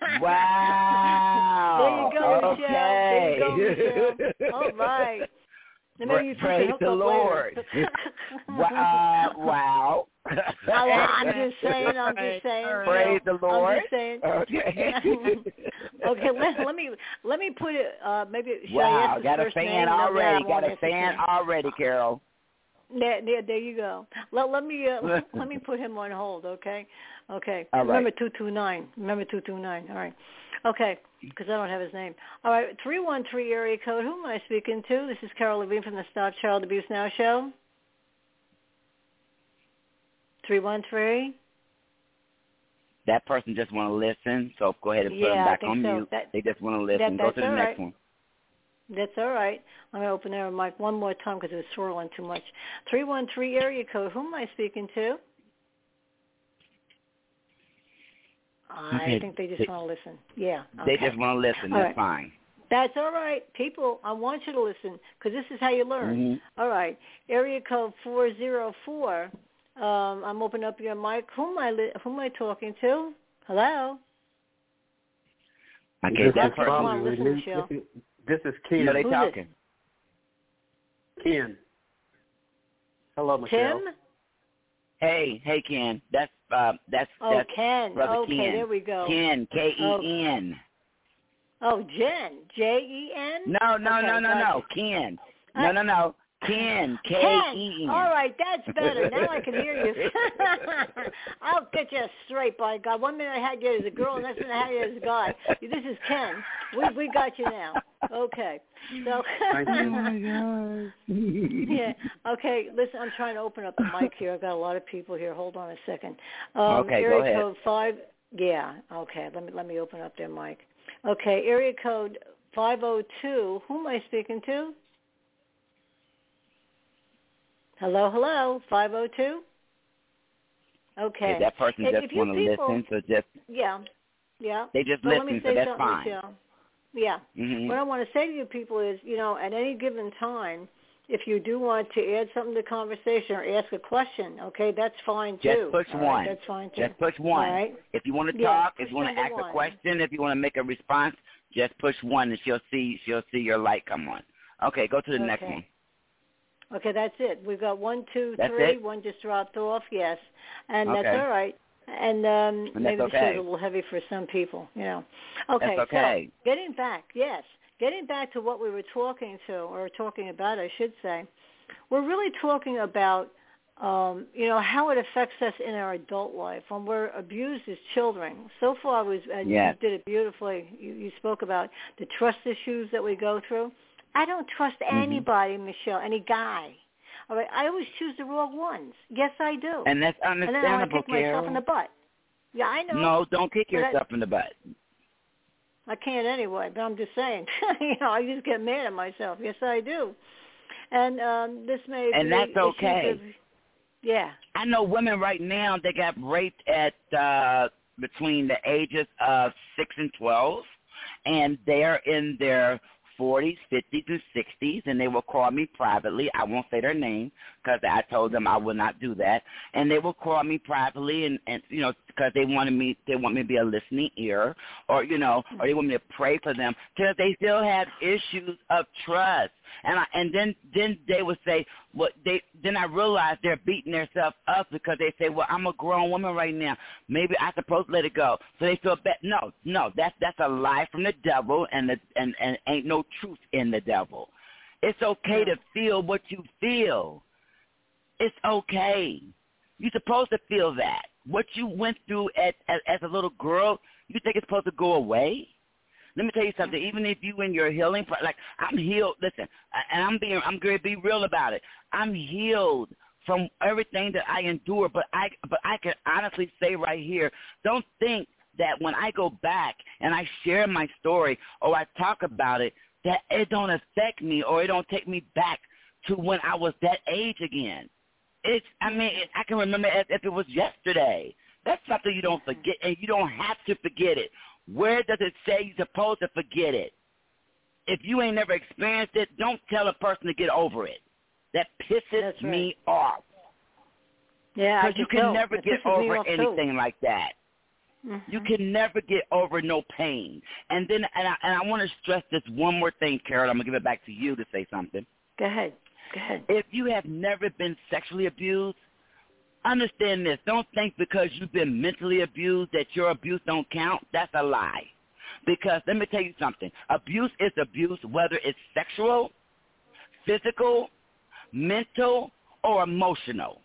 Wow. There you go, okay. Michelle. There you go, Michelle. All right. Pra- praise the Lord. wow. wow. I'm just saying, I'm just saying. Praise you know, the Lord. I'm just saying. Okay. okay, let, let me let me put it, uh, maybe, should wow, I ask his got a first fan name? already. No, Got a fan already, Carol. There, there, there you go. Let, let me uh, let me put him on hold, okay? Okay. All right. Remember two two nine. Remember two two nine. All right. Okay, because I don't have his name. All right, three one three area code. Who am I speaking to? This is Carol Levine from the Stop Child Abuse Now show. three one three. that person just want to listen. So go ahead and put yeah, them back I think on so. mute. That, they just want to listen. that, Go to the all next right. one. That's all right. I'm going to open their mic one more time because it was swirling too much. three one three area code. Who am I speaking to? Okay. I think they just they, want to listen. Yeah. They okay. just want to listen. All That's right. fine. That's all right. People, I want you to listen because this is how you learn. Mm-hmm. All right. Area code four zero four. Um, I'm opening up your mic. Who am I, li- who am I talking to? Hello? Okay, Lots that of people person. want to listen, Michelle. This is, this is Ken. No, they Who's talking. it? Ken. Hello, Michelle. Tim? Hey, hey, Ken. That's uh, that's Oh, that's Ken. brother Okay, Ken. there we go. Ken, K E N. Oh, Jen. J E N? No, no, okay, no, no, gotcha. no. Ken. No, no, no. Ken, K E N. All right, that's better. Now I can hear you. I'll get you straight, by God. One minute I had you as a girl, next minute I had you as a guy. This is Ken. We we got you now. Okay. So. Thank you. Yeah. Okay. Listen, I'm trying to open up the mic here. I've got a lot of people here. Hold on a second. Um, Okay, area go ahead. code five. Yeah. Okay. Let me let me open up their mic. Okay. Area code five oh two. Who am I speaking to? Hello, hello, five oh two? Okay. Okay, that person If- just if you want to people- listen, so just Yeah, yeah. they just But let me listen, so say that's something, fine. Michelle. Yeah. Mm-hmm. What I want to say to you people is, you know, at any given time, if you do want to add something to the conversation or ask a question, okay, that's fine too. Just push All one. right, that's fine too. Just push one. All right. If you want to Yeah, talk, push if you want to number ask one. a question, if you want to make a response, just push one, and she'll see she'll see your light come on. Okay, go to the Okay. next one. Okay, that's it. We've got one, two, That's three. it? One just dropped off, yes. And Okay. that's all right. And um, And maybe that's the show's okay. a little heavy for some people, you know. Okay, That's okay. so getting back, yes, getting back to what we were talking to, or talking about, I should say, we're really talking about, um, you know, how it affects us in our adult life when we're abused as children. So far, was and Yes. you did it beautifully. You, you spoke about the trust issues that we go through. I don't trust Mm-hmm. anybody, Michelle, any guy. All right, I always choose the wrong ones. Yes, I do. And that's and then I want to understandable, kick myself Carol. in the butt. Yeah, I know. No, don't kick But I- yourself in the butt. I can't anyway, but I'm just saying. you know, I just get mad at myself. Yes, I do. And um, this may And be that's issues okay. of, yeah. I know women right now, they got raped at uh, between the ages of six and twelve, and they're in their forties, fifties, and sixties, and they will call me privately. I won't say their name because I told them I would not do that. And they will call me privately, and, and you know, because they wanted me, they want me to be a listening ear, or you know, or they want me to pray for them because they still have issues of trust. And I, and then then they would say, well, they then I realized they're beating themselves up because they say, well, I'm a grown woman right now. Maybe I'm supposed to let it go. So they feel bad. No, no, that's that's a lie from the devil, and the, and and ain't no truth in the devil. It's okay to feel what you feel. It's okay. You're supposed to feel that. What you went through at, as, as a little girl, you think it's supposed to go away? Let me tell you something. Even if you in your healing, like I'm healed. Listen, and I'm being, I'm going to be real about it. I'm healed from everything that I endure. But I, but I can honestly say right here, don't think that when I go back and I share my story or I talk about it, that it don't affect me or it don't take me back to when I was that age again. It's, I mean, it, I can remember as if it was yesterday. That's something you don't forget, and you don't have to forget it. Where does it say you're supposed to forget it? If you ain't never experienced it, don't tell a person to get over it. That pisses That's right. me off. Yeah, I Because you can can tell. never It get pisses me over off, too. anything like that. Mm-hmm. You can never get over no pain. And then, and I, and I want to stress this one more thing, Carol. I'm going to give it back to you to say something. Go ahead. Go ahead. If you have never been sexually abused, understand this. Don't think because you've been mentally abused that your abuse don't count. That's a lie. Because let me tell you something. Abuse is abuse, whether it's sexual, physical, mental, or emotional.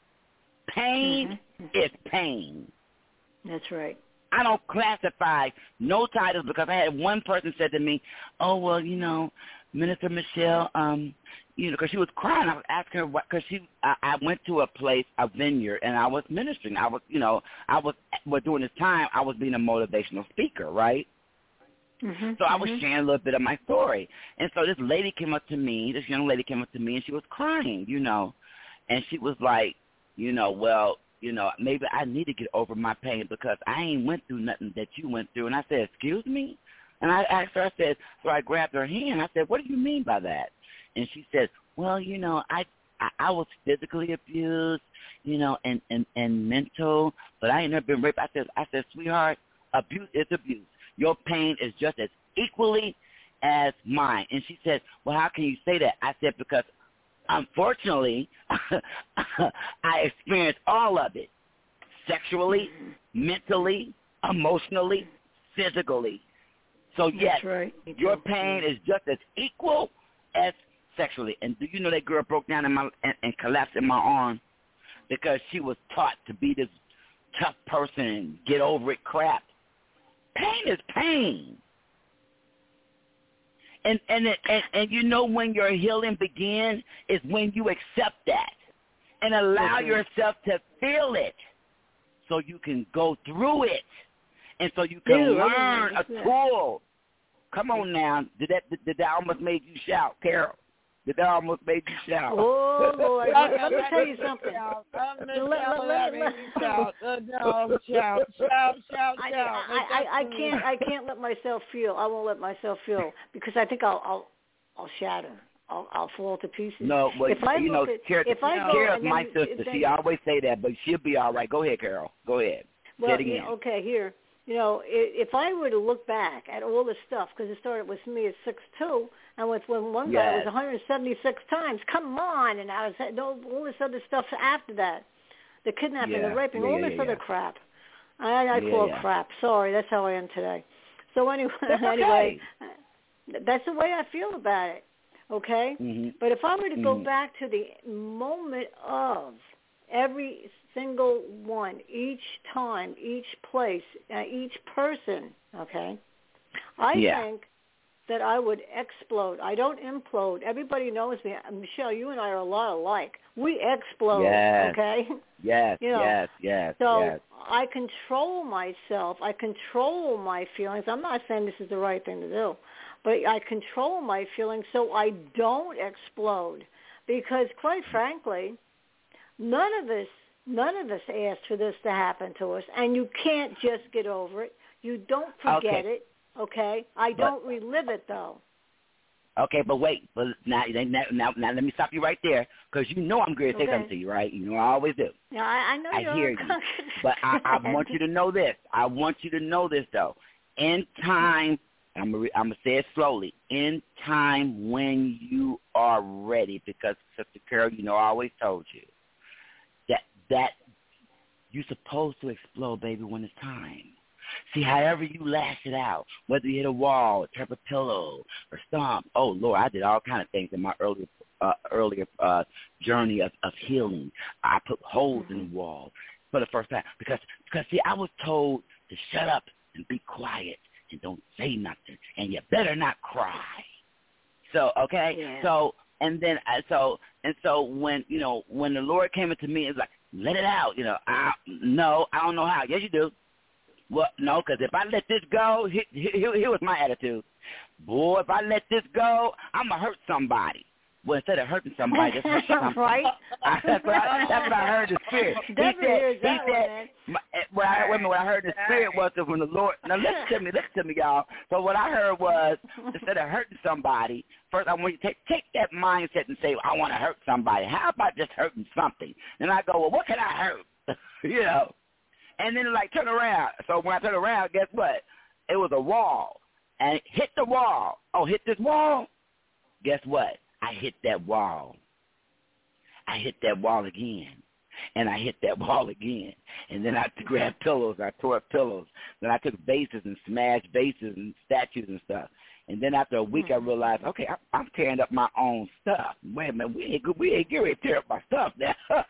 Pain Mm-hmm. is pain. That's right. I don't classify no titles because I had one person said to me, oh, well, you know, Minister Michelle, um, you know, because she was crying. I was asking her what, because she, I, I went to a place, a vineyard, and I was ministering. I was, you know, I was, but during this time, I was being a motivational speaker, right? Mm-hmm, so I mm-hmm. was sharing a little bit of my story. And so this lady came up to me, this young lady came up to me, and she was crying, you know. And she was like, you know, well, you know, maybe I need to get over my pain because I ain't went through nothing that you went through. And I said, excuse me? And I asked her, I said, so I grabbed her hand. I said, what do you mean by that? And she said, well, you know, I I, I was physically abused, you know, and, and, and mental, but I ain't never been raped. I said, I said, sweetheart, abuse is abuse. Your pain is just as equally as mine. And she said, well, how can you say that? I said, because unfortunately, I experienced all of it, sexually, mentally, emotionally, physically. So, yes, right. your pain is just as equal as sexually. And do you know that girl broke down in my and, and collapsed in my arm because she was taught to be this tough person and get over it crap. Pain is pain. And and, it, and and you know when your healing begins is when you accept that and allow mm-hmm. yourself to feel it so you can go through it and so you can Dude, learn a yeah. tool. Come on now. Did that did that almost make you shout, Carol? Did that almost make you shout? Oh, Lord. Let, let me tell you something. Shout. I'm Let- let- let- let- shout. Uh, no, shout, shout, shout, I, shout. I, I, I can't I can't let myself feel. I won't let myself feel because I think I'll I'll, I'll shatter. I'll, I'll fall to pieces. No, but if I you know, at, Carol, if I go, Carol's and then, my sister. then, She always say that, but she'll be all right. Go ahead, Carol. Go ahead. Well, say it again. yeah, okay, here. You know, if I were to look back at all this stuff, because it started with me at six two, and with when one guy yes. was one hundred seventy-six times, come on, and I was no all this other stuff after that, the kidnapping, yeah. the raping, yeah, all yeah, this yeah. other crap. I, I yeah, call yeah. it crap. Sorry, that's how I am today. So anyway, That's okay. anyway, that's the way I feel about it. Okay, mm-hmm. but if I were to mm-hmm. go back to the moment of every single one, each time, each place, uh, each person, okay, I yeah. think that I would explode. I don't implode. Everybody knows me. Michelle, you and I are a lot alike. We explode, yes. okay? Yes, you know, yes, yes, so yes. I control myself. I control my feelings. I'm not saying this is the right thing to do, but I control my feelings so I don't explode because, quite frankly, none of us None of us asked for this to happen to us, and you can't just get over it. You don't forget okay. it, okay? I but, don't relive it, though. Okay, but wait. But now, now, now, now let me stop you right there, because you know I'm going to say okay. something to you, right? You know I always do. Yeah, I, I know I you're hear you. But I, I want you to know this. I want you to know this, though. In time, I'm going I'm to say it slowly, in time when you are ready, because, Sister Carol, you know I always told you, that that you're supposed to explode, baby, when it's time. See, however you lash it out, whether you hit a wall, trap a pillow, or stomp. Oh, Lord, I did all kind of things in my earlier uh, earlier uh, journey of, of healing. I put holes mm-hmm. in the wall for the first time. Because, because, see, I was told to shut up and be quiet and don't say nothing. And you better not cry. So, okay? Yeah. So, and then, uh, so, and so when, you know, when the Lord came into me, it's like, let it out, you know. I, no, I don't know how. Yes, you do. Well, no, because if I let this go, here, here, here was my attitude. Boy, if I let this go, I'm going to hurt somebody. Well, instead of hurting somebody, just hurt something. Right? I, that's, what I, that's what I heard in the Spirit. He Definitely said, hears he that said, one, man. my, what, I, wait a minute, what I heard in the Spirit was that when the Lord, now listen to me, listen to me, y'all. So what I heard was, instead of hurting somebody, first I want you to take, take that mindset and say, I want to hurt somebody. How about just hurting something? And I go, well, what can I hurt? you know? And then, like, turn around. So when I turn around, guess what? It was a wall. And it hit the wall. Oh, hit this wall? Guess what? I hit that wall. I hit that wall again. And I hit that wall again. And then I grabbed pillows. I tore up pillows. Then I took vases and smashed vases and statues and stuff. And then after a week, I realized, okay, I, I'm tearing up my own stuff. Wait a minute, we ain't we ain't getting ready to tear up my stuff now.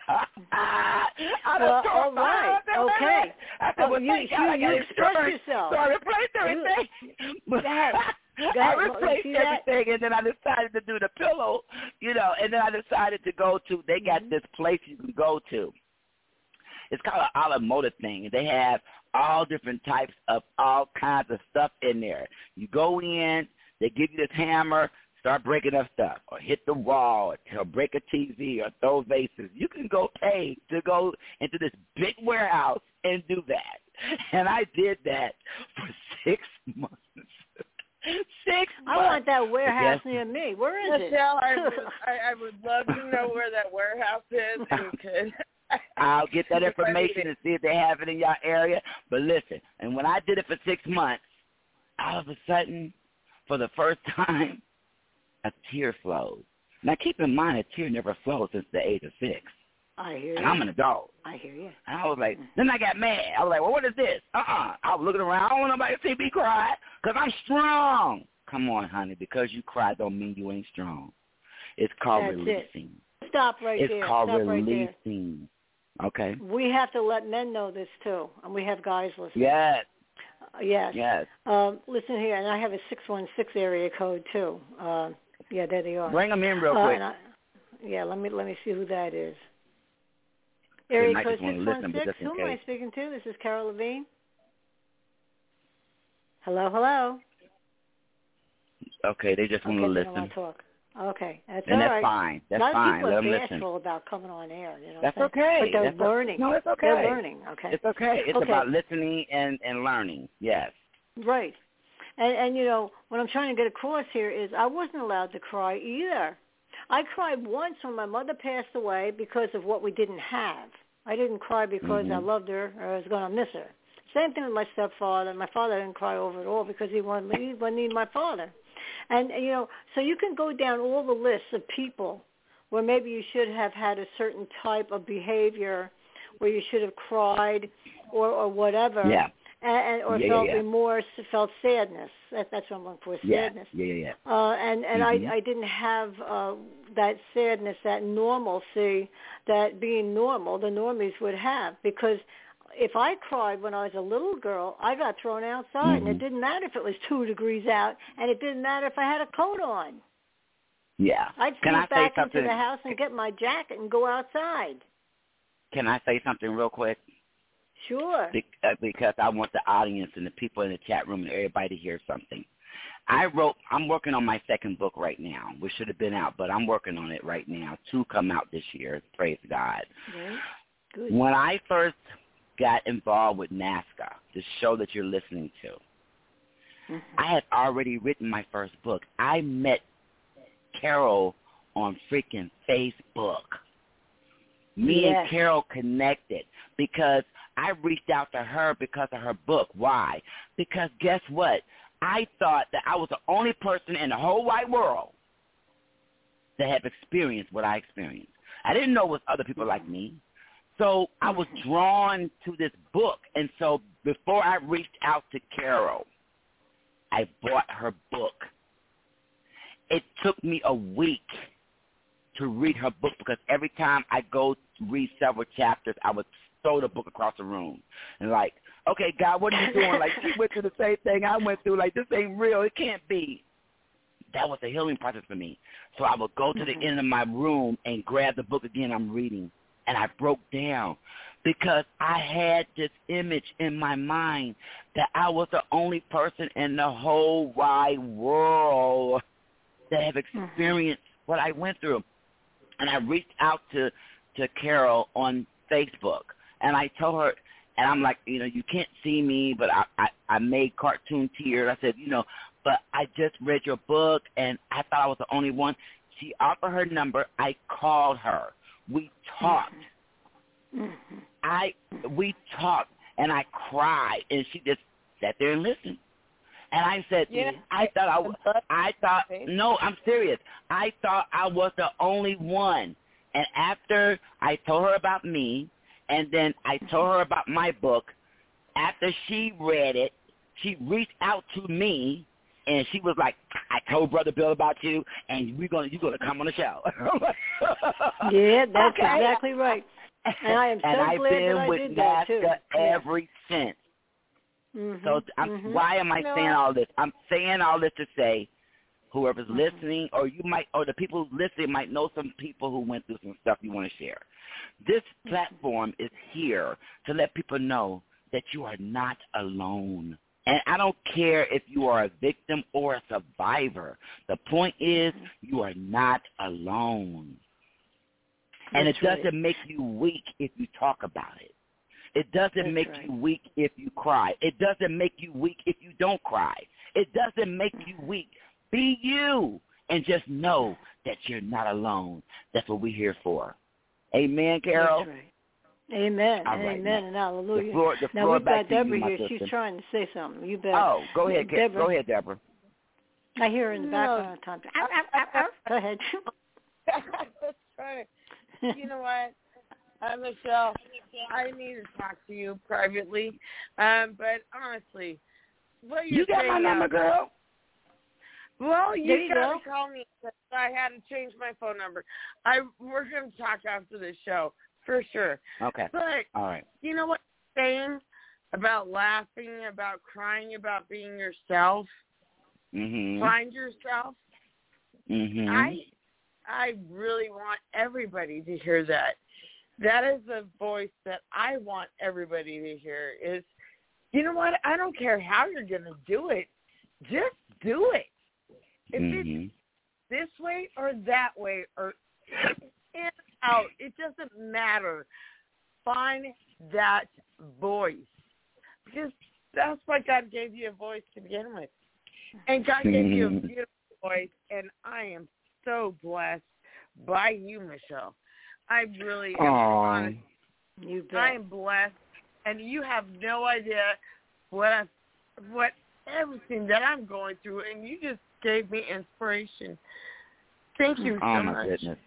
I well, all right, okay. I said, oh, well, you, thank you, God I you got express insurance. yourself. So I replaced everything. You, I replaced everything, and then I decided to do the pillow, you know, and then I decided to go to, they got mm-hmm. this place you can go to. It's called an automotive thing. They have all different types of all kinds of stuff in there. You go in, they give you this hammer, start breaking up stuff, or hit the wall, or break a T V, or throw vases. You can go pay to go into this big warehouse and do that. And I did that for six months. Six months. I want that warehouse near me. Where is Michelle, it? I would, I, I would love to know where that warehouse is. And I'll get that information and see if they have it in your area. But listen, and when I did it for six months, all of a sudden, for the first time, a tear flowed. Now, keep in mind, a tear never flowed since the age of six. I hear you. And I'm an adult. I hear you. And I was like, then I got mad. I was like, well, what is this? Uh-uh. I was looking around. I don't want nobody to see me cry because I'm strong. Come on, honey. Because you cry don't mean you ain't strong. It's called That's releasing. It. Stop right it's there. It's called Stop releasing. Right okay? We have to let men know this, too. And we have guys listening. Yes. Uh, yes. Yes. Um, listen here, and I have a six one six area code, too. Uh, yeah, there they are. Bring them in real uh, quick. I, yeah, let me let me see who that is. Area code six one six. Who am I speaking to? This is Carol Levine. Hello, hello. Okay, they just want okay, to they listen. Don't want to talk. Okay, that's and all that's right. fine. That's a lot fine. Of people Let are them bashful listen. about coming on air. You know. That's what okay. But they're that's learning. A, no, it's okay. They're learning. Okay. It's okay. It's okay. about listening and, and learning. Yes. Right. And, and, you know, what I'm trying to get across here is I wasn't allowed to cry either. I cried once when my mother passed away because of what we didn't have. I didn't cry because mm-hmm. I loved her or I was going to miss her. Same thing with my stepfather. My father didn't cry over it all because he wanted me, he needed my father. And, you know, so you can go down all the lists of people where maybe you should have had a certain type of behavior where you should have cried or, or whatever. Yeah. And, or yeah, felt yeah, yeah. remorse, felt sadness. That, that's what I'm looking for, sadness. Yeah, yeah, yeah. Uh, and and mm-hmm. I, I didn't have uh, that sadness, that normalcy, that being normal, the normies would have. Because if I cried when I was a little girl, I got thrown outside, mm-hmm. and it didn't matter if it was two degrees out, and it didn't matter if I had a coat on. Yeah. I'd Can sneak I say back something? into the house and get my jacket and go outside. Can I say something real quick? Sure. Because I want the audience and the people in the chat room and everybody to hear something. I wrote, I'm working on my second book right now, which should have been out, but I'm working on it right now. Two come out this year, praise God. Right. Good. When I first got involved with NAASCA, the show that you're listening to, mm-hmm. I had already written my first book. I met Carol on freaking Facebook. Me yes. and Carol connected because I reached out to her because of her book. Why? Because guess what? I thought that I was the only person in the whole wide world that had experienced what I experienced. I didn't know it was other people like me. So I was drawn to this book. And so before I reached out to Carol, I bought her book. It took me a week to read her book because every time I go to read several chapters, I would throw the book across the room and like, okay, God, what are you doing? Like, you went through the same thing I went through. Like, this ain't real. It can't be. That was a healing process for me. So I would go to the end of my room and grab the book again I'm reading, and I broke down because I had this image in my mind that I was the only person in the whole wide world that have experienced what I went through. And I reached out to, to Carol on Facebook, and I told her, and I'm like, you know, you can't see me, but I, I, I made cartoon tears. I said, you know, but I just read your book, and I thought I was the only one. She offered her number. I called her. We talked. Mm-hmm. I we talked, and I cried, and she just sat there and listened. And I said, yeah, I thought I was, I thought, no, I'm serious. I thought I was the only one. And after I told her about me, and then I told her about my book, after she read it, she reached out to me, and she was like, I told Brother Bill about you, and we're gonna, you're going to come on the show. Yeah, that's okay. exactly right. And I am so and glad I've been that I with did that, too. NAASCA Yeah. ever since. Mm-hmm. So I'm, mm-hmm. why am I No. saying all this? I'm saying all this to say, whoever's Mm-hmm. listening, or you might, or the people listening might know some people who went through some stuff you want to share. This platform is here to let people know that you are not alone. And I don't care if you are a victim or a survivor. The point is, you are not alone. And That's it doesn't right. make you weak if you talk about it. It doesn't That's make right. you weak if you cry. It doesn't make you weak if you don't cry. It doesn't make you weak. Be you and just know that you're not alone. That's what we're here for. Amen, Carol? That's right. Amen. All right, Amen now, and hallelujah. The floor, the now floor we've back got to you, Deborah my here. sister. She's trying to say something. You bet. Oh, go ahead, Ca- Deborah. Go ahead, Deborah. I hear her in the No. background at times. Ow, ow, ow, ow. Go ahead. That's right. You know what, uh, Michelle, I need to talk to you privately. Um, but honestly, what you're You got saying my number, now- girl. Well, you, There you gotta go. call me. I had to change my phone number. I we're gonna talk after the show for sure. Okay. But All right. you know what I'm saying about laughing, about crying, about being yourself. Mhm. Find yourself. Mhm. I I really want everybody to hear that. That is the voice that I want everybody to hear is, you know what, I don't care how you're going to do it. Just do it. If Mhm. it's this way or that way or in or out, it doesn't matter. Find that voice. Because that's why God gave you a voice to begin with. And God gave you a beautiful voice, and I am so blessed by you, Michelle. I really am. Honest. You bet. I am blessed, and you have no idea what I, what everything that I'm going through, and you just gave me inspiration. Thank you so Oh my much. goodness.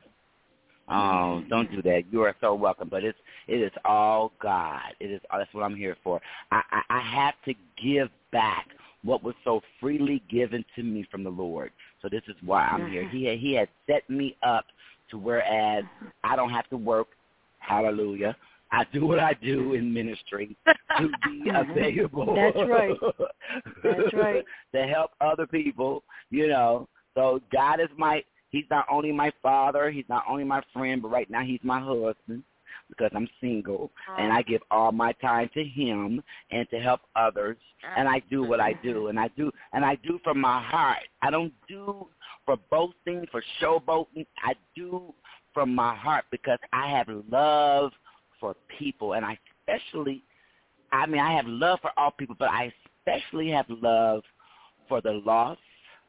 Oh, don't do that. You are so welcome. But it's it is all God. It is that's what I'm here for. I, I, I have to give back what was so freely given to me from the Lord. So this is why I'm here. He had, he had set me up to whereas I don't have to work. Hallelujah. I do what I do in ministry to be available. That's right. That's right. To help other people, you know. So God is my, he's not only my father, he's not only my friend, but right now he's my husband because I'm single. And I give all my time to him and to help others. And I do what I do. And I do and I do from my heart. I don't do for boasting, for showboating. I do from my heart because I have love for people. And I especially, I mean, I have love for all people, but I especially have love for the lost,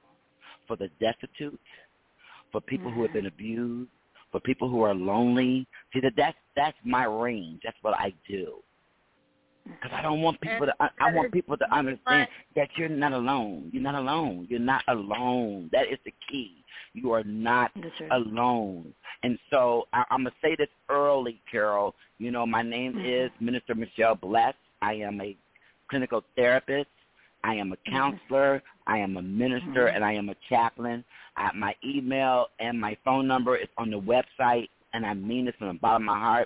for the destitute, for people who have been abused, for people who are lonely. See, that that's, that's my range. That's what I do. Because I don't want people to, I, I want people to understand that you're not alone. You're not alone. You're not alone. That is the key. You are not right. alone. And so I, I'm going to say this early, Carol. You know, my name mm-hmm. is Minister Michelle Bless. I am a clinical therapist. I am a counselor. Mm-hmm. I am a minister, mm-hmm. and I am a chaplain. I, my email and my phone number is on the website, and I mean this from the bottom of my heart.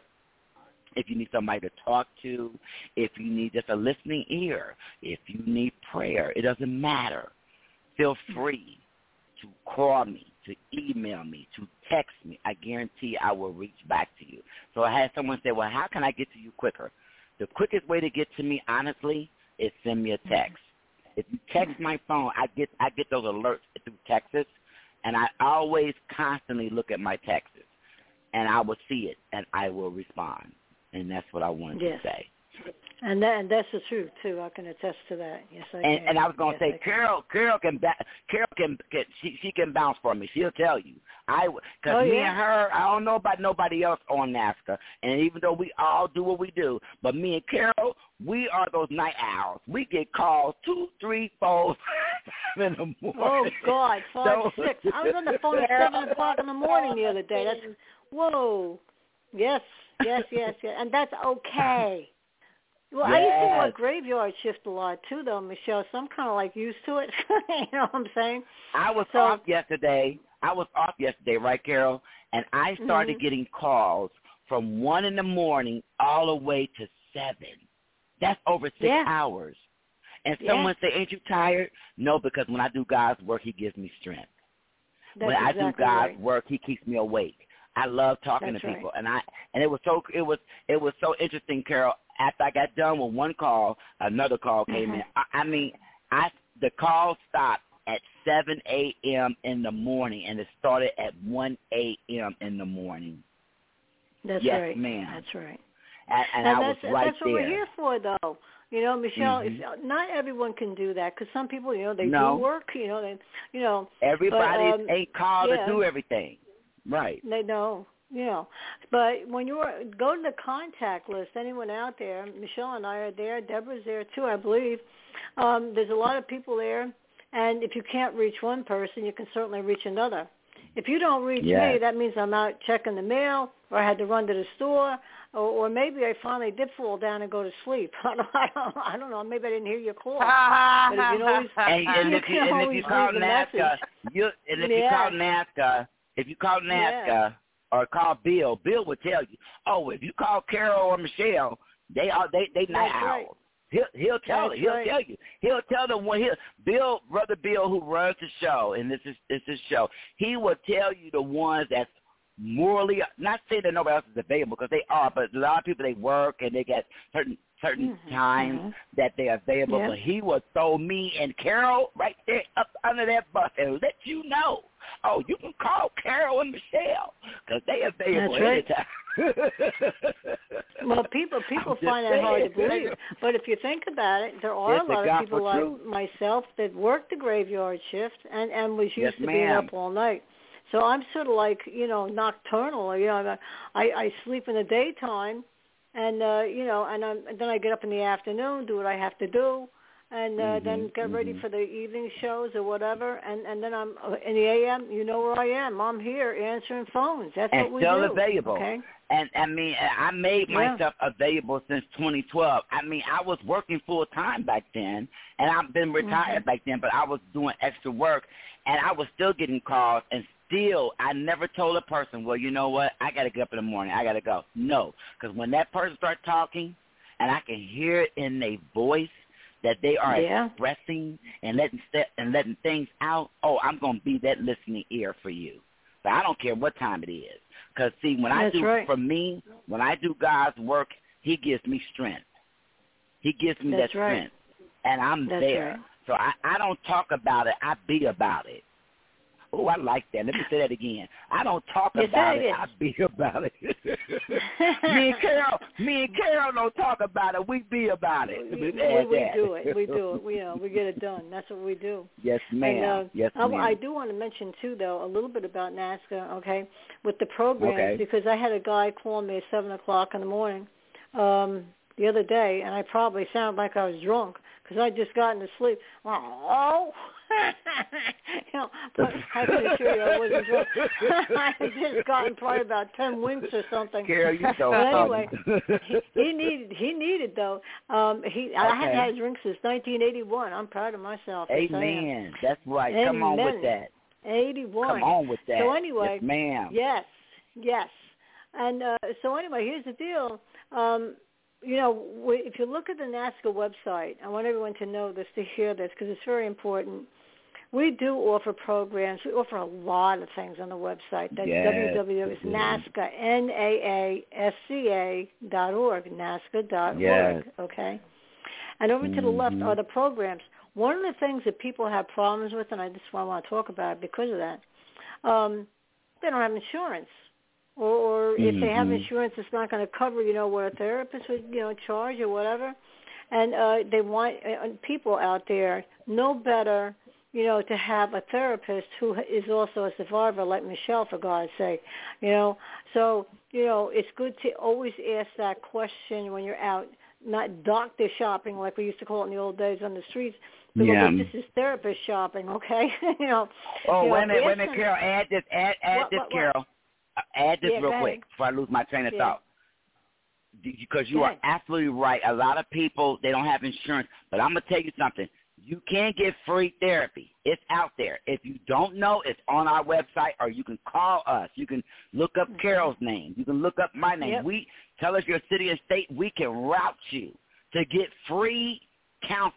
If you need somebody to talk to, if you need just a listening ear, if you need prayer, it doesn't matter. Feel free to call me, to email me, to text me. I guarantee I will reach back to you. So I had someone say, well, how can I get to you quicker? The quickest way to get to me, honestly, is send me a text. If you text my phone, I get I get those alerts through texts, and I always constantly look at my texts, and I will see it, and I will respond. And that's what I wanted yes. to say. And that, and that's the truth too. I can attest to that. Yes, I and, can. And I was going to yes, say, Carol, Carol can, ba- Carol can, can she, she can bounce for me. She'll tell you. I, because oh, me yeah. and her, I don't know about nobody else on NASCAR. And even though we all do what we do, but me and Carol, we are those night owls. We get calls two, three, four, five in the morning. Oh God, five, so, six. I was on the phone at seven o'clock in the morning the other day. That's whoa. Yes, yes, yes, yes, and that's okay. Well, yes. I used to work graveyard shift a lot too, though, Michelle. So I'm kind of like used to it. You know what I'm saying? I was so, off yesterday. I was off yesterday, right, Carol? And I started mm-hmm. getting calls from one in the morning all the way to seven. That's over six yeah. hours. And Yeah. someone say, ain't you tired? No, because when I do God's work, he gives me strength. That's when exactly I do God's right. work, he keeps me awake. I love talking That's to people, right. and I and it was so it was it was so interesting, Carol. After I got done with one call, another call came Mhm. in. I, I mean, I the call stopped at seven a.m. in the morning, and it started at one a.m. in the morning. That's yes, right. ma'am. That's right. And, and, And I that's, was right that's what there. we're here for, though. You know, Michelle, Mhm. if, not everyone can do that because some people, you know, they No. do work. You know, they, you know. Everybody but, um, ain't called yeah. to do everything. Right. They know, you know. But when you are, go to the contact list, anyone out there, Michelle and I are there, Deborah's there too, I believe. Um, there's a lot of people there, and if you can't reach one person, you can certainly reach another. If you don't reach Yes. me, that means I'm out checking the mail, or I had to run to the store, or, or maybe I finally did fall down and go to sleep. I don't, I don't, I don't know. Maybe I didn't hear your call. But if you can always, And, and you if you can and if always you call leave a NASCA, message. you and if Yeah. you call NASCA, if you call NASCA Yeah. or call Bill, Bill will tell you. Oh, if you call Carol or Michelle, they are they they night That's right. owls. He'll he'll tell That's he'll right. tell you. He'll tell them when he'll Bill brother Bill who runs the show, and this is this is show. He will tell you the ones that's morally, not saying that nobody else is available because they are, but a lot of people, they work and they got certain certain Mhm, times mhm. that they're available. Yeah. But he will throw me and Carol right there up under that bus and let you know. Oh, you can call Carol and Michelle because they available That's right. anytime. Well, people people I'm just find that hard to saying. believe. But if you think about it, there are It's a the lot of people gospel like truth. myself that work the graveyard shift and and was used Yes, to being ma'am. up all night. So I'm sort of like, you know, nocturnal. You know, I I sleep in the daytime, and uh, you know, and, I'm, and then I get up in the afternoon, do what I have to do, and uh, Mhm, then get ready mhm. for the evening shows or whatever. And and then I'm in the A M. You know where I am. I'm here answering phones. That's And what we still do. available. Okay. And I mean, I made Yeah. myself available since twenty twelve. I mean, I was working full time back then, and I've been retired Mhm. back then, but I was doing extra work, and I was still getting calls, and still, I never told a person, well, you know what, I got to get up in the morning, I got to go. No, because when that person starts talking, and I can hear it in their voice that they are Yeah. expressing and letting st- and letting things out, oh, I'm going to be that listening ear for you. But I don't care what time it is. Because, see, when I That's do, right. for me, when I do God's work, he gives me strength. He gives me That's that right. strength. And I'm That's there. right. So I, I don't talk about it. I be about it. Oh, I like that. Let me say that again. I don't talk You about said it. it. I be about it. me and Carol, me and Carol don't talk about it. We be about it. We, We, we, we that. do it. We do it. We, you know, we get it done. That's what we do. Yes, ma'am. And, uh, yes, I, ma'am. I do want to mention, too, though, a little bit about NASCA, okay, with the programs, Okay. because I had a guy call me at seven o'clock in the morning um, the other day, and I probably sounded like I was drunk because I'd just gotten to sleep. Oh, you know, but I can assure you I wasn't drunk. I had just gotten probably about ten winks or something. Carol, you so But anyway, funny. he, he needed he needed though. Um, he I hadn't Okay. had a drink since nineteen eighty-one. I'm proud of myself. Yes, I am. Amen. That's right. Come on with Amen. that. eighty-one. Come on with that. So anyway, yes, ma'am. yes, yes. And uh, so anyway, here's the deal. Um, you know, we, if you look at the NASCA website, I want everyone to know this, to hear this, because it's very important. We do offer programs. We offer a lot of things on the website. That's Yes, w w w dot nasca, N A A S C A dot org, nasca dot org, Yes. okay? And over to the left Mhm. are the programs. One of the things that people have problems with, and I just want to talk about it because of that, um, they don't have insurance. Or, or if they have Mhm. insurance, it's not going to cover, you know, what a therapist would, you know, charge or whatever. And uh, they want uh, people out there know better, you know, to have a therapist who is also a survivor like Michelle, for God's sake, you know. So, you know, it's good to always ask that question when you're out, not doctor shopping like we used to call it in the old days on the streets. But Yeah. look, this is therapist shopping, okay? you know. Oh, you wait know, a minute, wait a minute, ask them- Carol. Add this, add, add What, this, what, what? Carol. Uh, add this Yeah, real go quick ahead. before I lose my train of Yeah. thought. Because you Go are ahead. absolutely right. A lot of people, they don't have insurance. But I'm going to tell you something. You can get free therapy. It's out there. If you don't know, it's on our website, or you can call us. You can look up Carol's name. You can look up my name. Yep. We tell us your city and state. We can route you to get free counseling,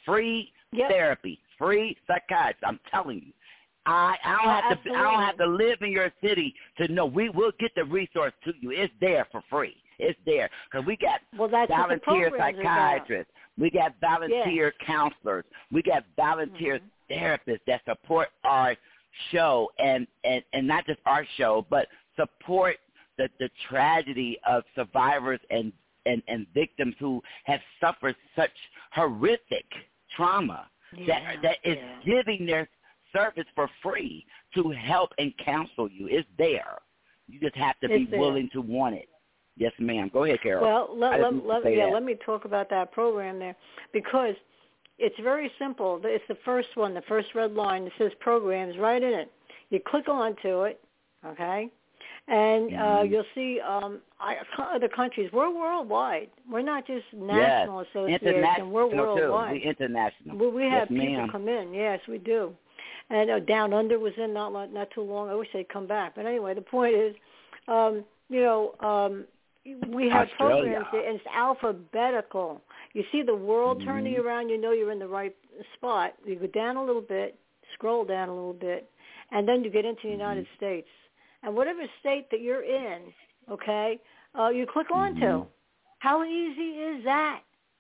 free yep. therapy, free psychiatry. I'm telling you. I, I don't oh, have absolutely. to I don't have to live in your city to know. We will get the resource to you. It's there for free. It's there because we got well, that's volunteer psychiatrists. We got volunteer yes. counselors. We got volunteer mm-hmm. therapists that support our show and, and, and not just our show, but support the, the tragedy of survivors and, and, and victims who have suffered such horrific trauma yeah. that that is yeah. giving their service for free to help and counsel you. It's there. You just have to it's be there. willing to want it. Yes, ma'am. Go ahead, Carol. Well, let, let, let, yeah, that. let me talk about that program there because it's very simple. It's the first one, the first red line that says programs right in it. You click onto it, okay, and uh, mm-hmm. you'll see um, I, other countries. We're worldwide. We're not just national yes. association. We're worldwide. Too. We international. We, we have yes, people ma'am. come in. Yes, we do. And uh, Down Under was in not not too long. I wish they'd come back. But anyway, the point is, um, you know, um, we have Australia. programs, and it's alphabetical. You see the world mm-hmm. turning around, you know you're in the right spot. You go down a little bit, scroll down a little bit, and then you get into the mm-hmm. United States. And whatever state that you're in, okay, uh, you click onto. Mm-hmm. How easy is that?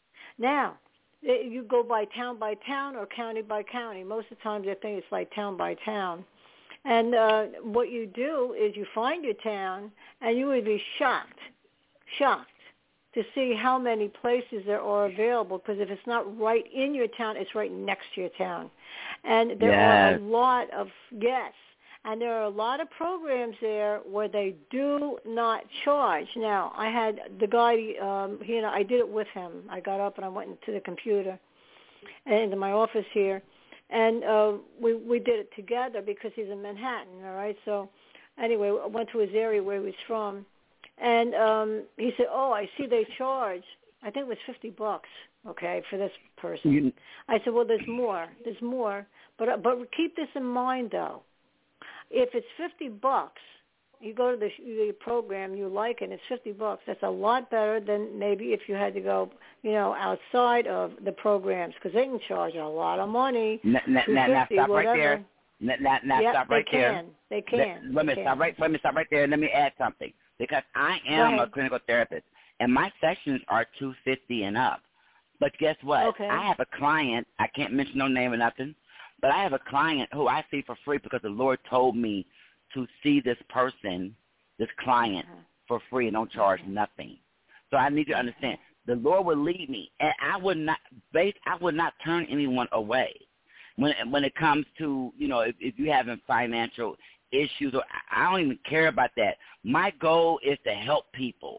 Now, you go by town by town or county by county. Most of the times I think it's like town by town. And uh, what you do is you find your town, and you would be shocked, shocked to see how many places there are available, because if it's not right in your town, it's right next to your town. And there yes. are a lot of, yes, and there are a lot of programs there where they do not charge. Now, I had the guy, um, he and I, I did it with him. I got up and I went into the computer, into my office here, and uh, we we did it together because he's in Manhattan, all right? So anyway, I went to his area where he was from, and um, he said, oh, I see they charge, I think it was fifty bucks, okay, for this person. You, I said, well, there's more, there's more, but but keep this in mind, though. If it's fifty bucks, you go to the, the program, you like it, and it's fifty bucks, that's a lot better than maybe if you had to go, you know, outside of the programs, because they can charge a lot of money. Now, now, now stop whatever. right there. Now, now, now yep, stop right they there. Can. They can. Let, let me they stop can. right. Let me stop right there, and let me add something, because I am a clinical therapist, and my sessions are two fifty and up. But guess what? Okay. I have a client. I can't mention no name or nothing. But I have a client who I see for free because the Lord told me to see this person, this client, uh-huh. for free and don't charge uh-huh. nothing. So I need you to understand, the Lord will lead me, and I would not, base, I would not turn anyone away. When when it comes to, you know, if, if you're having financial issues, or I don't even care about that. My goal is to help people.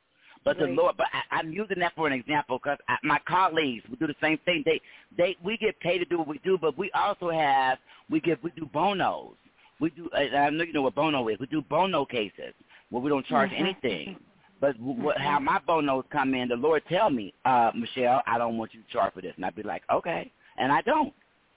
But right. the Lord, but I, I'm using that for an example because my colleagues, we do the same thing. They, they, we get paid to do what we do, but we also have, we give, we do bonos. We do, I know you know what bono is. We do bono cases where we don't charge mm-hmm. anything. But what, how my bonos come in, the Lord tell me, uh, Michelle, I don't want you to charge for this, and I'd be like, okay, and I don't.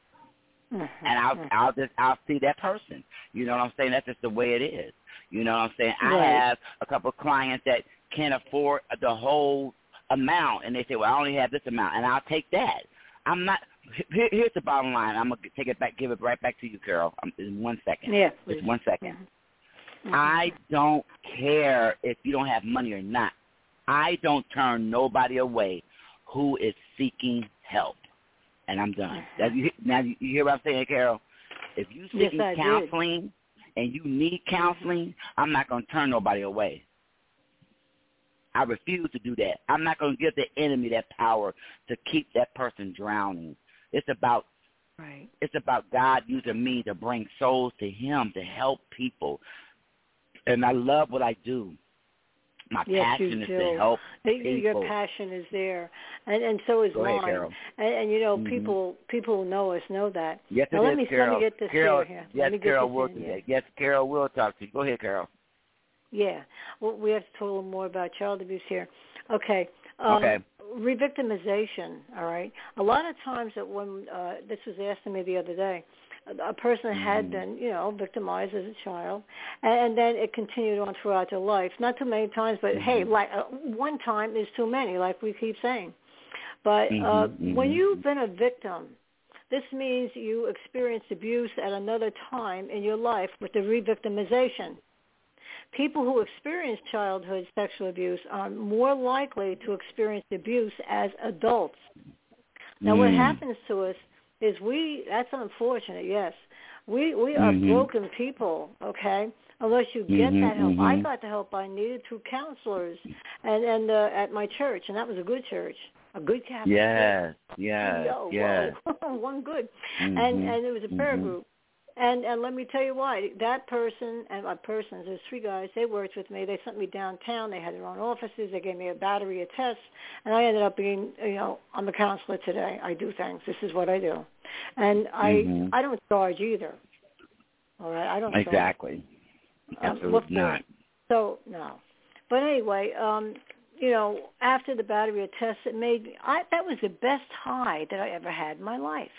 Mm-hmm. And I'll, I'll just, I'll see that person. You know what I'm saying? That's just the way it is. You know what I'm saying? Right. I have a couple of clients that can't afford the whole amount, and they say, well, I only have this amount, and I'll take that. I'm not, here, here's the bottom line. I'm going to take it back, give it right back to you, Carol, um, in one second. Yeah, Just one second. Yeah. I don't care if you don't have money or not. I don't turn nobody away who is seeking help, and I'm done. Now, you, now, you hear what I'm saying, Carol? If you're seeking yes, counseling did. and you need counseling, I'm not going to turn nobody away. I refuse to do that. I'm not going to give the enemy that power to keep that person drowning. It's about right. It's about God using me to bring souls to Him, to help people. And I love what I do. My yes, passion you is do. to help people. Your passion is there, and and so is Go mine. Ahead, Carol. And, and you know, mm-hmm. people people who know us know that. Yes, now, it let is, me Carol. let me get this Carol, here. Yes, let me get Carol this will. in, yeah. Yes, Carol will talk to you. Go ahead, Carol. Yeah. Well, we have to talk a little more about child abuse here. Okay. Um, okay. Revictimization, all right. A lot of times that when, uh, this was asked to me the other day, a person mm-hmm. had been, you know, victimized as a child, and then it continued on throughout their life. Not too many times, but, mm-hmm. hey, like uh, one time is too many, like we keep saying. But mm-hmm, uh, mm-hmm. when you've been a victim, this means you experienced abuse at another time in your life with the re-victimization. People who experience childhood sexual abuse are more likely to experience abuse as adults. Now, mm. what happens to us is we, that's unfortunate, yes. We we are mm-hmm. broken people, okay, unless you get mm-hmm, that help. mm-hmm. I got the help I needed through counselors and, and uh, at my church, and that was a good church, a good Catholic yes, church. yes, Yo, yes. whoa, one good. Mm-hmm. And, and it was a prayer mm-hmm. group. And and let me tell you why. That person and my persons, there's three guys, they worked with me. They sent me downtown. They had their own offices. They gave me a battery of tests. And I ended up being, you know, I'm a counselor today. I do things. This is what I do. And I mm-hmm. I don't charge either. All right? I don't charge. Exactly. Absolutely um, not. So, no. But anyway, um, you know, after the battery of tests, it made me, I, that was the best high that I ever had in my life.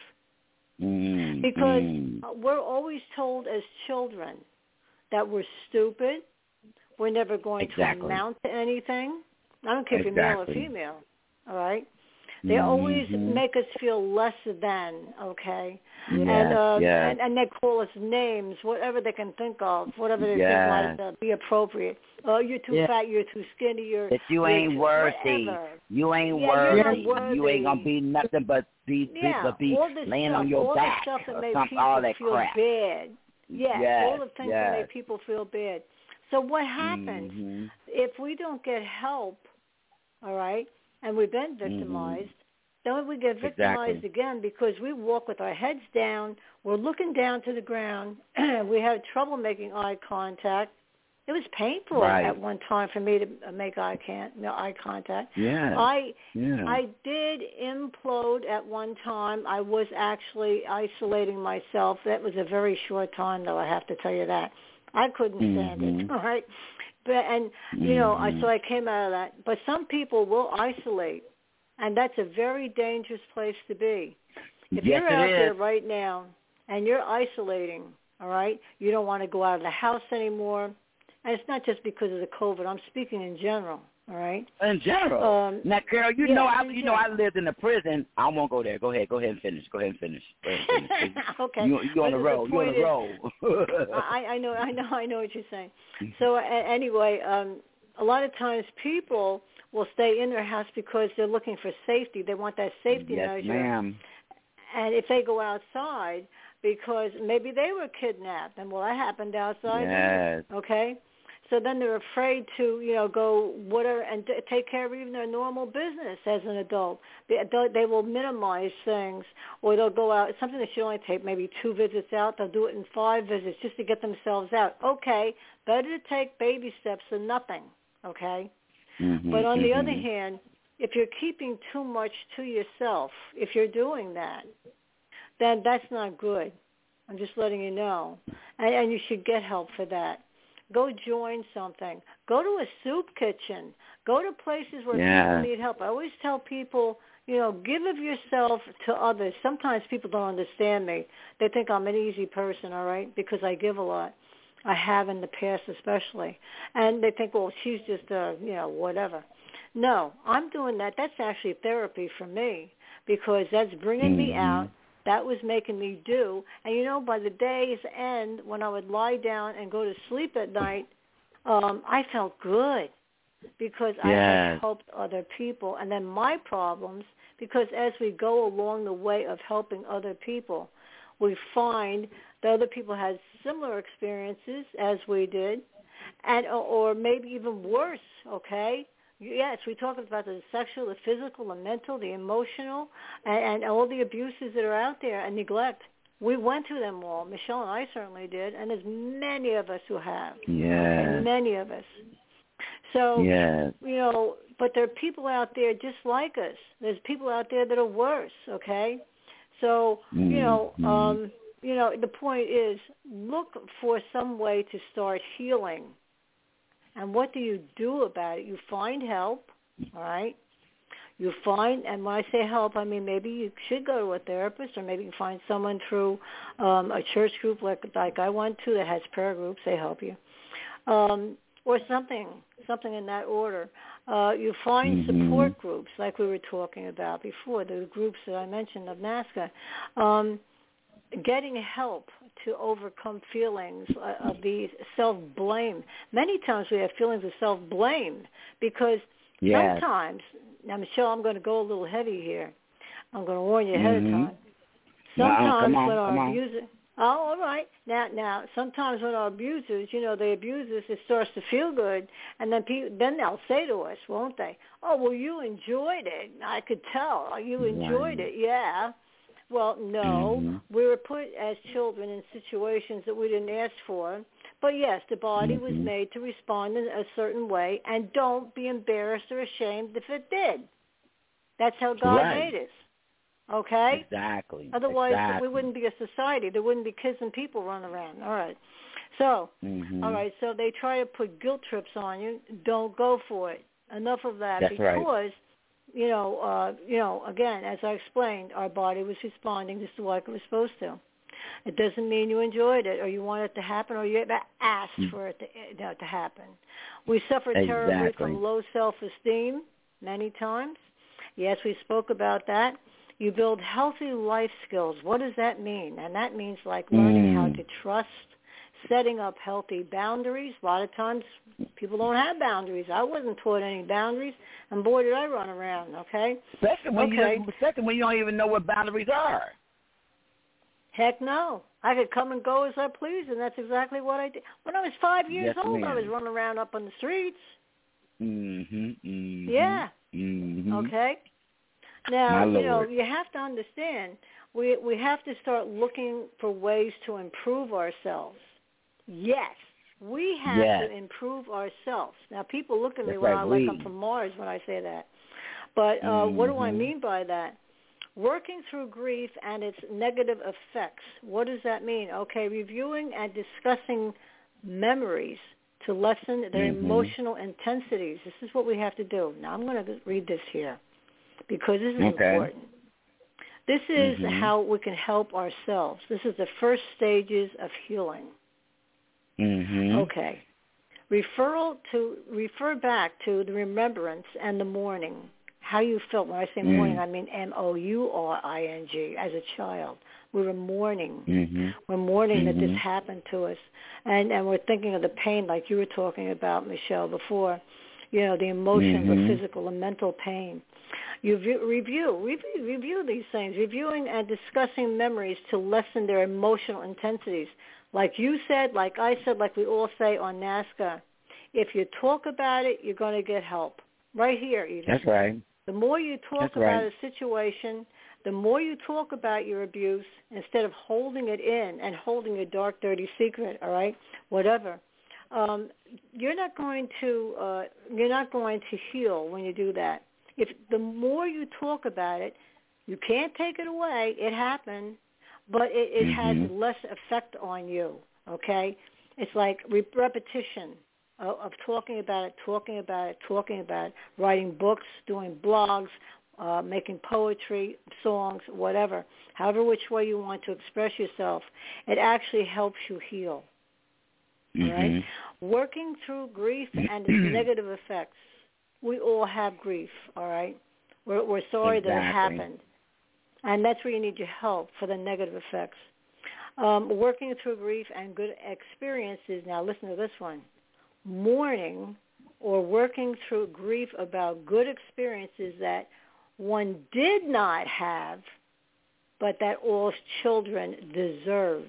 Mm, Because mm. we're always told as children that we're stupid, we're never going exactly. to amount to anything. I don't care if exactly. you're male or female, all right? They mm-hmm. always make us feel less than, okay? Yes, and, uh, yes. and and they call us names, whatever they can think of, whatever they yes. think might uh, be appropriate. Oh, you're too yes. fat, you're too skinny, you're that you you're ain't too, worthy. whatever. You ain't yeah, worthy. worthy. You ain't gonna be nothing but be, yeah, but be all this laying stuff, on your all back the stuff that or made some, people all that feel crap. bad. Yes, yes, all the things yes. that made people feel bad. So what happens mm-hmm. if we don't get help, all right, and we've been victimized, mm-hmm. then we get victimized exactly. again because we walk with our heads down, we're looking down to the ground, we have trouble making eye contact. It was painful right. at one time for me to make eye, can, no, eye contact. Yeah. I yeah. I did implode at one time. I was actually isolating myself. That was a very short time, though, I have to tell you that. I couldn't stand mm-hmm. it, all right? But, and, mm-hmm. you know, I so I came out of that. But some people will isolate, and that's a very dangerous place to be. If yes, you're out it is. there right now and you're isolating, all right, you don't want to go out of the house anymore. And it's not just because of the COVID. I'm speaking in general, all right? In general. Um, now, Carol, you yeah, know I you general. know I lived in a prison. I won't go there. Go ahead. Go ahead and finish. Go ahead and finish. Go ahead and finish. okay. You, you on the road. You on the is, road. I, I know. I know. I know what you're saying. So uh, anyway, um, a lot of times people will stay in their house because they're looking for safety. They want that safety yes, measure. ma'am. And if they go outside, because maybe they were kidnapped, and well, that happened outside. Yes. Okay. So then they're afraid to, you know, go whatever and t- take care of even their normal business as an adult. They, they will minimize things, or they'll go out. It's something that should only take maybe two visits out. They'll do it in five visits just to get themselves out. Okay, better to take baby steps than nothing, okay? Mm-hmm, but on mm-hmm. the other hand, if you're keeping too much to yourself, if you're doing that, then that's not good. I'm just letting you know. And, and you should get help for that. Go join something. Go to a soup kitchen. Go to places where yeah. people need help. I always tell people, you know, give of yourself to others. Sometimes people don't understand me. They think I'm an easy person, all right, because I give a lot. I have in the past especially. And they think, well, she's just, uh, you know, whatever. No, I'm doing that. That's actually therapy for me because that's bringing mm-hmm. me out. That was making me do. And, you know, by the day's end, when I would lie down and go to sleep at night, um, I felt good because yes. I had helped other people. And then my problems, because as we go along the way of helping other people, we find that other people had similar experiences as we did, and or maybe even worse, okay? Yes, we talk about the sexual, the physical, the mental, the emotional, and, and all the abuses that are out there and neglect. We went through them all. Michelle and I certainly did, and there's many of us who have. Yeah. Many of us. So, yes. you know, but there are people out there just like us. There's people out there that are worse, okay? So, mm-hmm. you know, um, you know, the point is look for some way to start healing. And what do you do about it? You find help, all right? You find, and when I say help, I mean maybe you should go to a therapist, or maybe you find someone through um, a church group like like I went to that has prayer groups. They help you, um, or something, something in that order. Uh, you find mm-hmm. support groups like we were talking about before, the groups that I mentioned of NAASCA. Um, getting help to overcome feelings of the self-blame. Many times we have feelings of self-blame because yes. sometimes, now Michelle, I'm going to go a little heavy here. I'm going to warn you ahead mm-hmm. of time. Sometimes no, on, when our on. abuser, oh, all right. Now, now, sometimes when our abusers, you know, they abuse us, it starts to feel good, and then people, then they'll say to us, won't they? Oh, well, you enjoyed it. I could tell. You enjoyed right. it. Yeah. Well, no, mm-hmm. we were put as children in situations that we didn't ask for. But yes, the body mm-hmm. was made to respond in a certain way, and don't be embarrassed or ashamed if it did. That's how God right. made us. Okay? Exactly. Otherwise, exactly. we wouldn't be a society. There wouldn't be kids and people running around. All right. So, mm-hmm. all right, so they try to put guilt trips on you. Don't go for it. Enough of that. That's because right. You know, uh, you know, again, as I explained, our body was responding just like it was supposed to. It doesn't mean you enjoyed it or you want it to happen or you asked for it to, you know, to happen. We suffer terribly exactly. from low self-esteem many times. Yes, we spoke about that. You build healthy life skills. What does that mean? And that means like learning mm. how to trust, setting up healthy boundaries. A lot of times people don't have boundaries. I wasn't taught any boundaries, and boy, did I run around, okay? Especially when, okay. you, especially when you don't even know what boundaries are. Heck no. I could come and go as I please, and that's exactly what I did. When I was five years yes, old, ma'am. I was running around up on the streets. Mm-hmm, mm-hmm, yeah. Mm-hmm. Okay? Now, My you Lord. know, you have to understand, we we have to start looking for ways to improve ourselves. Yes, we have yes. to improve ourselves. Now, people look at me That's well, right, like we. I'm from Mars when I say that. But uh, mm-hmm. what do I mean by that? Working through grief and its negative effects. What does that mean? Okay, reviewing and discussing memories to lessen their mm-hmm. emotional intensities. This is what we have to do. Now, I'm going to read this here because this is okay. important. This is mm-hmm. how we can help ourselves. This is the first stages of healing. Mm-hmm. Okay. Referral to refer back to the remembrance and the mourning. How you felt. When I say mm. mourning, I mean M O U R I N G, as a child. We were mourning. Mm-hmm. We're mourning mm-hmm. that this happened to us. And and we're thinking of the pain like you were talking about, Michelle, before. You know, the emotions mm-hmm. of physical and mental pain. You view, review, review, review these things, reviewing and discussing memories to lessen their emotional intensities. Like you said, like I said, like we all say on NAASCA, if you talk about it, you're going to get help. Right here, even. That's right. The more you talk That's about right. a situation, the more you talk about your abuse, instead of holding it in and holding a dark, dirty secret, all right, whatever, um, you're not going to uh, you're not going to heal when you do that. If the more you talk about it, you can't take it away. It happened, but it, it mm-hmm. has less effect on you. Okay, it's like re- repetition. Of talking about it, talking about it, talking about it, writing books, doing blogs, uh, making poetry, songs, whatever, however which way you want to express yourself, it actually helps you heal. Mm-hmm. All right? Working through grief and its negative effects. We all have grief, all right? We're, we're sorry exactly. that it happened. And that's where you need your help for the negative effects. Um, working through grief and good experiences. Now listen to this one. Mourning or working through grief about good experiences that one did not have, but that all children deserve.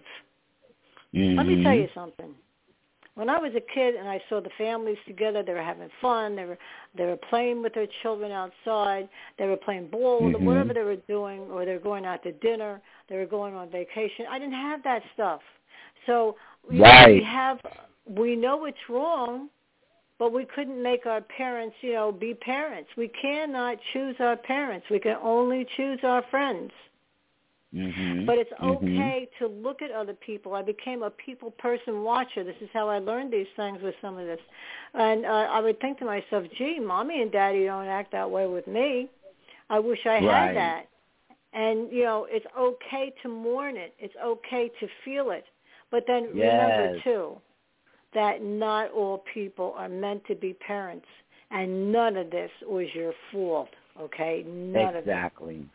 Mm-hmm. Let me tell you something. When I was a kid and I saw the families together, they were having fun, they were they were playing with their children outside, they were playing ball with them, mm-hmm. whatever they were doing, or they were going out to dinner, they were going on vacation. I didn't have that stuff. So you right. know, we have we know it's wrong, but we couldn't make our parents, you know, be parents. We cannot choose our parents. We can only choose our friends. Mm-hmm. But it's okay mm-hmm. to look at other people. I became a people person watcher. This is how I learned these things with some of this. And uh, I would think to myself, gee, Mommy and Daddy don't act that way with me. I wish I right. had that. And, you know, it's okay to mourn it. It's okay to feel it. But then yes. remember, too, that not all people are meant to be parents. And none of this was your fault, okay? None exactly. of it.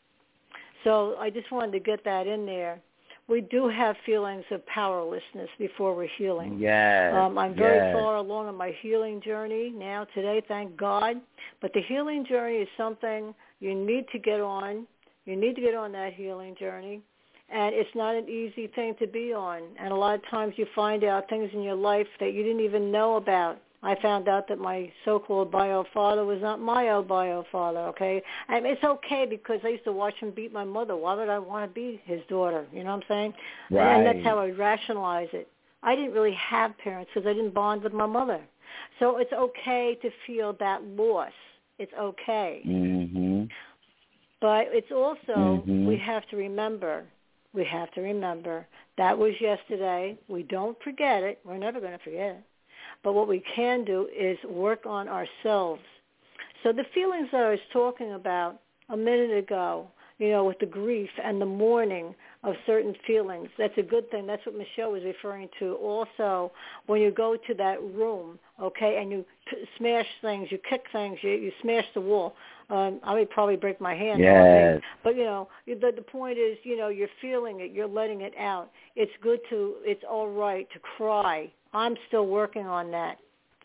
So I just wanted to get that in there. We do have feelings of powerlessness before we're healing. Yes. Um, I'm very yes. far along in my healing journey now today, thank God. But the healing journey is something you need to get on. You need to get on that healing journey. And it's not an easy thing to be on. And a lot of times you find out things in your life that you didn't even know about. I found out that my so-called bio father was not my bio father, okay? And it's okay because I used to watch him beat my mother. Why would I want to be his daughter? You know what I'm saying? Right. And that's how I rationalize it. I didn't really have parents because I didn't bond with my mother. So it's okay to feel that loss. It's okay. Mm-hmm. But it's also, mm-hmm. we have to remember, we have to remember, that was yesterday. We don't forget it. We're never going to forget it. But what we can do is work on ourselves. So the feelings that I was talking about a minute ago, you know, with the grief and the mourning of certain feelings, that's a good thing. That's what Michelle was referring to. Also, when you go to that room, okay, and you p- smash things, you kick things, you, you smash the wall, um, I would probably break my hand. Yes. But, you know, the, the point is, you know, you're feeling it. You're letting it out. It's good to, it's all right to cry. I'm still working on that.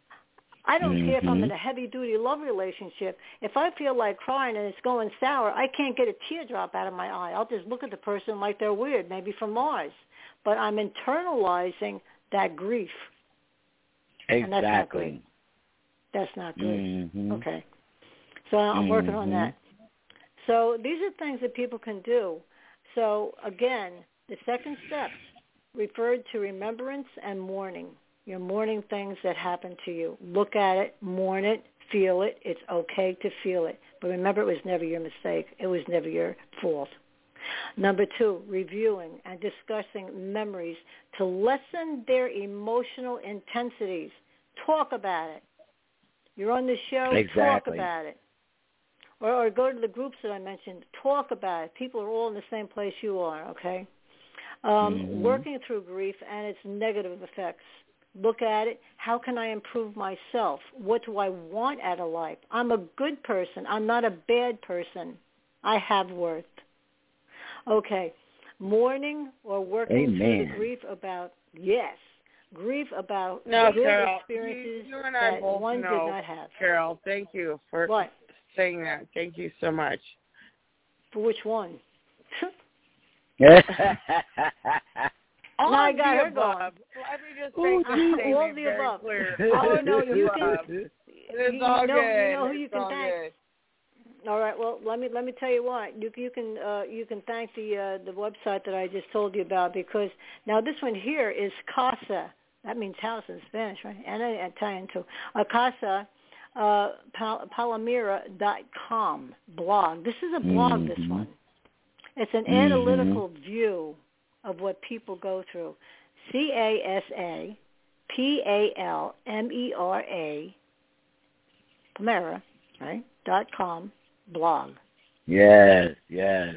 I don't mm-hmm. care if I'm in a heavy-duty love relationship. If I feel like crying and it's going sour, I can't get a teardrop out of my eye. I'll just look at the person like they're weird, maybe from Mars. But I'm internalizing that grief. Exactly. And that's not good. That's not good. Mm-hmm. Okay. So I'm mm-hmm. working on that. So these are things that people can do. So, again, the second step referred to remembrance and mourning. You're mourning things that happened to you. Look at it, mourn it, feel it. It's okay to feel it. But remember, it was never your mistake. It was never your fault. Number two, reviewing and discussing memories to lessen their emotional intensities. Talk about it. You're on the show, exactly. talk about it. Or, or go to the groups that I mentioned. Talk about it. People are all in the same place you are, okay? Um, mm-hmm. Working through grief and its negative effects. Look at it. How can I improve myself? What do I want out of life? I'm a good person. I'm not a bad person. I have worth. Okay. Mourning or working Amen. through the grief about, yes, grief about no, good Carol, experiences you, you and I that both one know, did not have. Carol, thank you for what? saying that. Thank you so much. For which one? All no, I of got the her above. going. Let me just Ooh, make this statement all the very above. clear. Oh, All no, of the you above. can. It's you all know, good. You know who you it's can all thank. Good. All right. Well, let me let me tell you what. You you can uh, you can thank the uh, the website that I just told you about, because now this one here is Casa. That means house in Spanish, right? And in Italian too. Uh, Casa. Uh, Pal- Palomira dot com blog. This is a blog, mm-hmm. this one. It's an mm-hmm. analytical view of what people go through. C A S A P A L M E R A, Palomira, right, dot com blog. Yes, yes.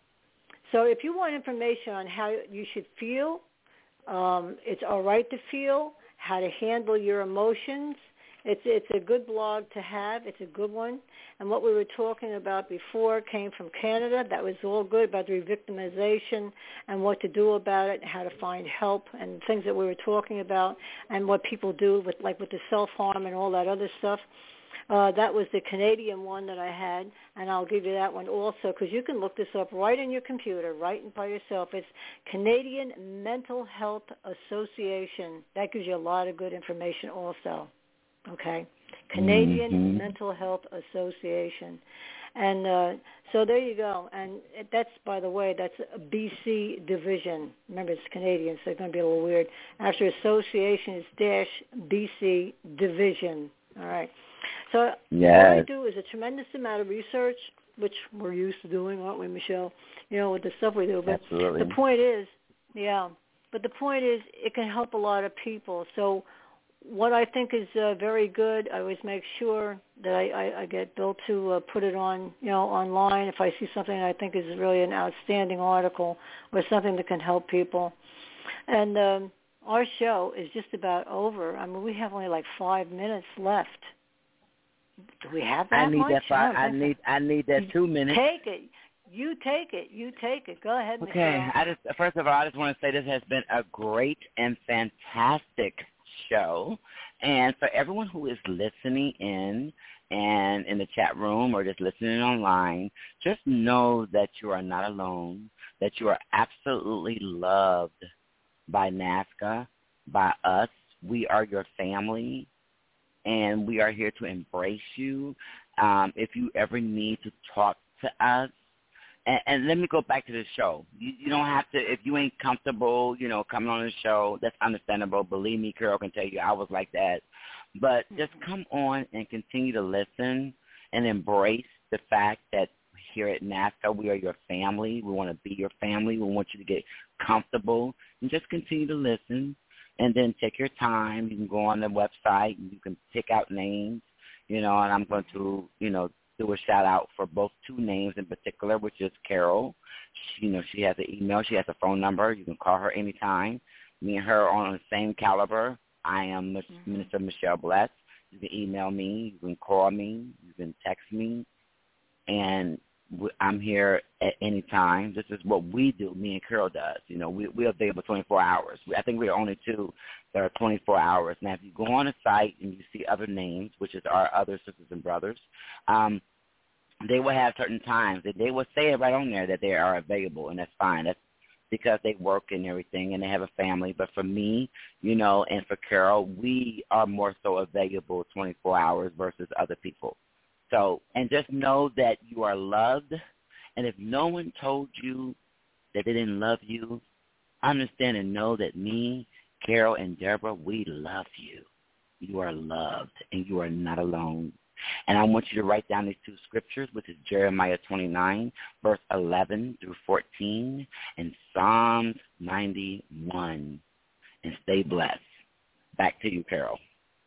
So if you want information on how you should feel, um, it's all right to feel, how to handle your emotions, It's it's a good blog to have. It's a good one. And what we were talking about before came from Canada. That was all good about the re-victimization and what to do about it, and how to find help, and things that we were talking about, and what people do with like with the self-harm and all that other stuff. Uh, that was the Canadian one that I had, and I'll give you that one also, because you can look this up right in your computer, right by yourself. It's Canadian Mental Health Association. That gives you a lot of good information also. Okay, Canadian mm-hmm. Mental Health Association. And uh, so there you go. And that's, by the way, that's a B C division. Remember, it's Canadian, so it's going to be a little weird. After association is dash B C division. All right. So yes. what I do is a tremendous amount of research, which we're used to doing, aren't we, Michelle? You know, with the stuff we do. But Absolutely. the point is, yeah, but the point is it can help a lot of people. So what I think is uh, very good, I always make sure that I, I, I get Bill to uh, put it on, you know, online if I see something I think is really an outstanding article or something that can help people. And um, our show is just about over. I mean, we have only like five minutes left. Do we have that I need much? that five. I, I need. I need that two minutes. Take it. You take it. You take it. Go ahead, Okay. Michelle. I just first of all, I just want to say this has been a great and fantastic show, and for everyone who is listening in and in the chat room or just listening online, just know that you are not alone. That you are absolutely loved by NAASCA, by us. We are your family, and we are here to embrace you. Um, if you ever need to talk to us, and, and let me go back to the show. You, you don't have to, if you ain't comfortable, you know, coming on the show, that's understandable. Believe me, Carol can tell you I was like that. But just come on and continue to listen and embrace the fact that here at NAASCA, we are your family. We want to be your family. We want you to get comfortable and just continue to listen. And then take your time. You can go on the website and you can pick out names, you know, and I'm going to, you know, do a shout-out for both two names in particular, which is Carol. She, you know, she has an email. She has a phone number. You can call her anytime. Me and her are on the same caliber. I am mm-hmm. Minister Michelle Bless. You can email me. You can call me. You can text me. And I'm here at any time. This is what we do, me and Carol does. You know, we, we are available twenty-four hours. I think we're only two that are twenty-four hours. Now, if you go on the site and you see other names, which is our other sisters and brothers, um, they will have certain times that they will say it right on there that they are available, and that's fine. That's because they work and everything and they have a family. But for me, you know, and for Carol, we are more so available twenty-four hours versus other people. So, and just know that you are loved, and if no one told you that they didn't love you, understand and know that me, Carol, and Deborah, we love you. You are loved, and you are not alone. And I want you to write down these two scriptures, which is Jeremiah twenty-nine, verse eleven through fourteen, and Psalms ninety-one, and stay blessed. Back to you, Carol.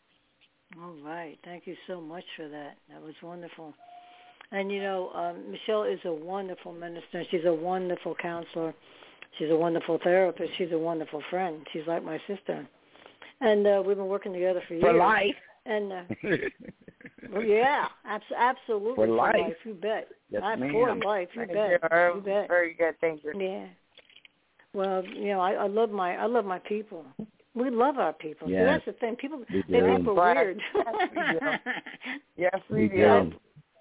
All right. Thank you so much for that. That was wonderful. And, you know, um, Michelle is a wonderful minister. She's a wonderful counselor. She's a wonderful therapist. She's a wonderful friend. She's like my sister. And uh, we've been working together for years. For life. And, uh, well, yeah, abs- absolutely. For life. For life, you bet. Yes, Not ma'am. for life, you Thank bet. You. You bet. Very good. Thank you. Yeah. Well, you know, I, I love my I love my people. We love our people. Yes. See, that's the thing. People We they do. think we're But, weird. yes, we, We do. do.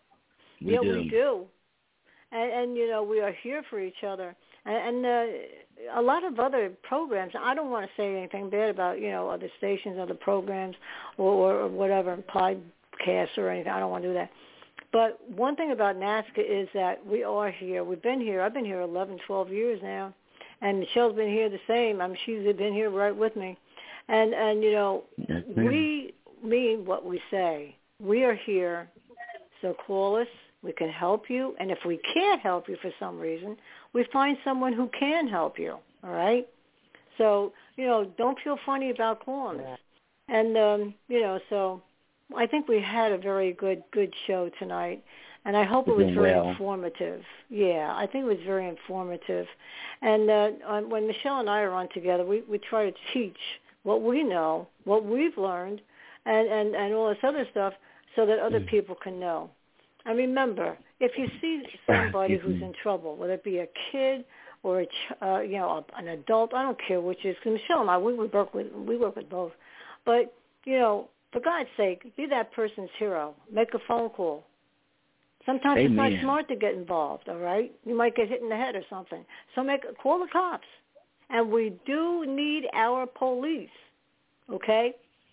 We yeah, do. we do. And, and, you know, we are here for each other. And, and uh, a lot of other programs, I don't want to say anything bad about, you know, other stations, other programs, or, or whatever, podcasts or anything. I don't want to do that. But one thing about NAASCA is that we are here. We've been here. I've been here eleven, twelve years now. And Michelle's been here the same. I mean, she's been here right with me. And, and you know, Yes, we mean what we say. We are here, so call us. We can help you. And if we can't help you for some reason, we find someone who can help you, all right? So, you know, don't feel funny about calling us. And, um, you know, so I think we had a very good, good show tonight. And I hope it was very well. informative. Yeah, I think it was very informative. And uh, when Michelle and I are on together, we, we try to teach what we know, what we've learned, and, and, and all this other stuff so that other Mm. people can know. And remember, if you see somebody who's in trouble, whether it be a kid or a ch- uh, you know an adult, I don't care which is. Because Michelle and I, we, we work with we work with both. But you know, for God's sake, be that person's hero. Make a phone call. Sometimes Amen. it's not smart to get involved. All right, you might get hit in the head or something. So make call the cops. And we do need our police. Okay,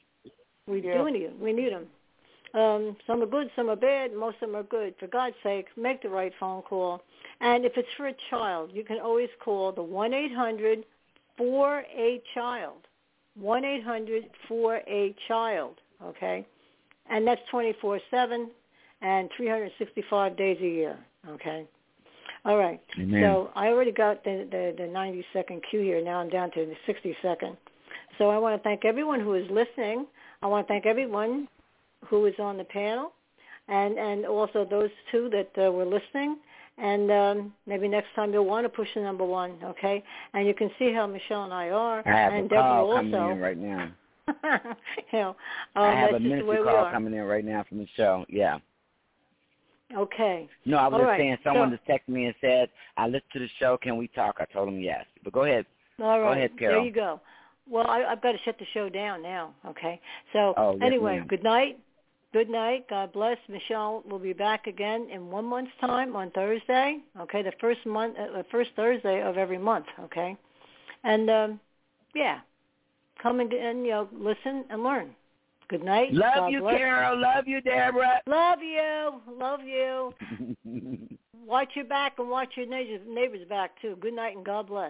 we Yeah. do need we need them. Um, some are good, some are bad. Most of them are good. For God's sake, make the right phone call. And if it's for a child, you can always call the one eight hundred four A child. one eight hundred four A child, okay? And that's twenty-four seven and three hundred sixty-five days a year, okay? All right. Amen. So I already got the, the, the ninety-second cue here. Now I'm down to the sixty-second. So I want to thank everyone who is listening. I want to thank everyone who is on the panel, and, and also those two that uh, were listening. And um, maybe next time you'll want to push the number one, okay? And you can see how Michelle and I are. I have and a Deborah call also. coming in right now. you know, um, I have that's a just the way ministry we call are. coming in right now from Michelle. Yeah. Okay. No, I was All just right. saying someone so, just texted me and said, I listened to the show. Can we talk? I told him yes. But go ahead. All right. Go ahead, Carol. There you go. Well, I, I've got to shut the show down now. Okay. So oh, yes, anyway, ma'am. good night. Good night. God bless. Michelle will be back again in one month's time on Thursday. Okay, the first month, uh, the first Thursday of every month. Okay, and um, yeah, come and, and you know listen and learn. Good night. Love God you, bless. Carol. Love you, Deborah. Love you. Love you. Watch your back and watch your neighbors, neighbors back too. Good night and God bless.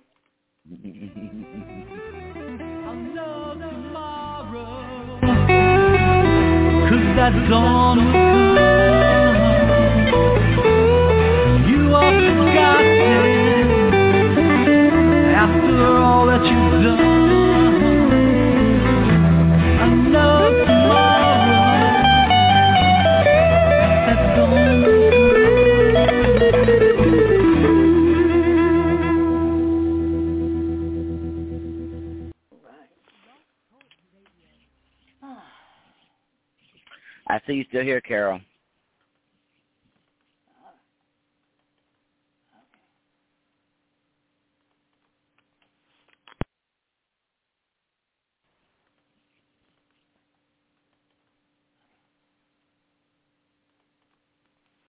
Cause that dawn will come. You are forgotten after all that you've done. I know tomorrow that dawn will I see you still here, Carol.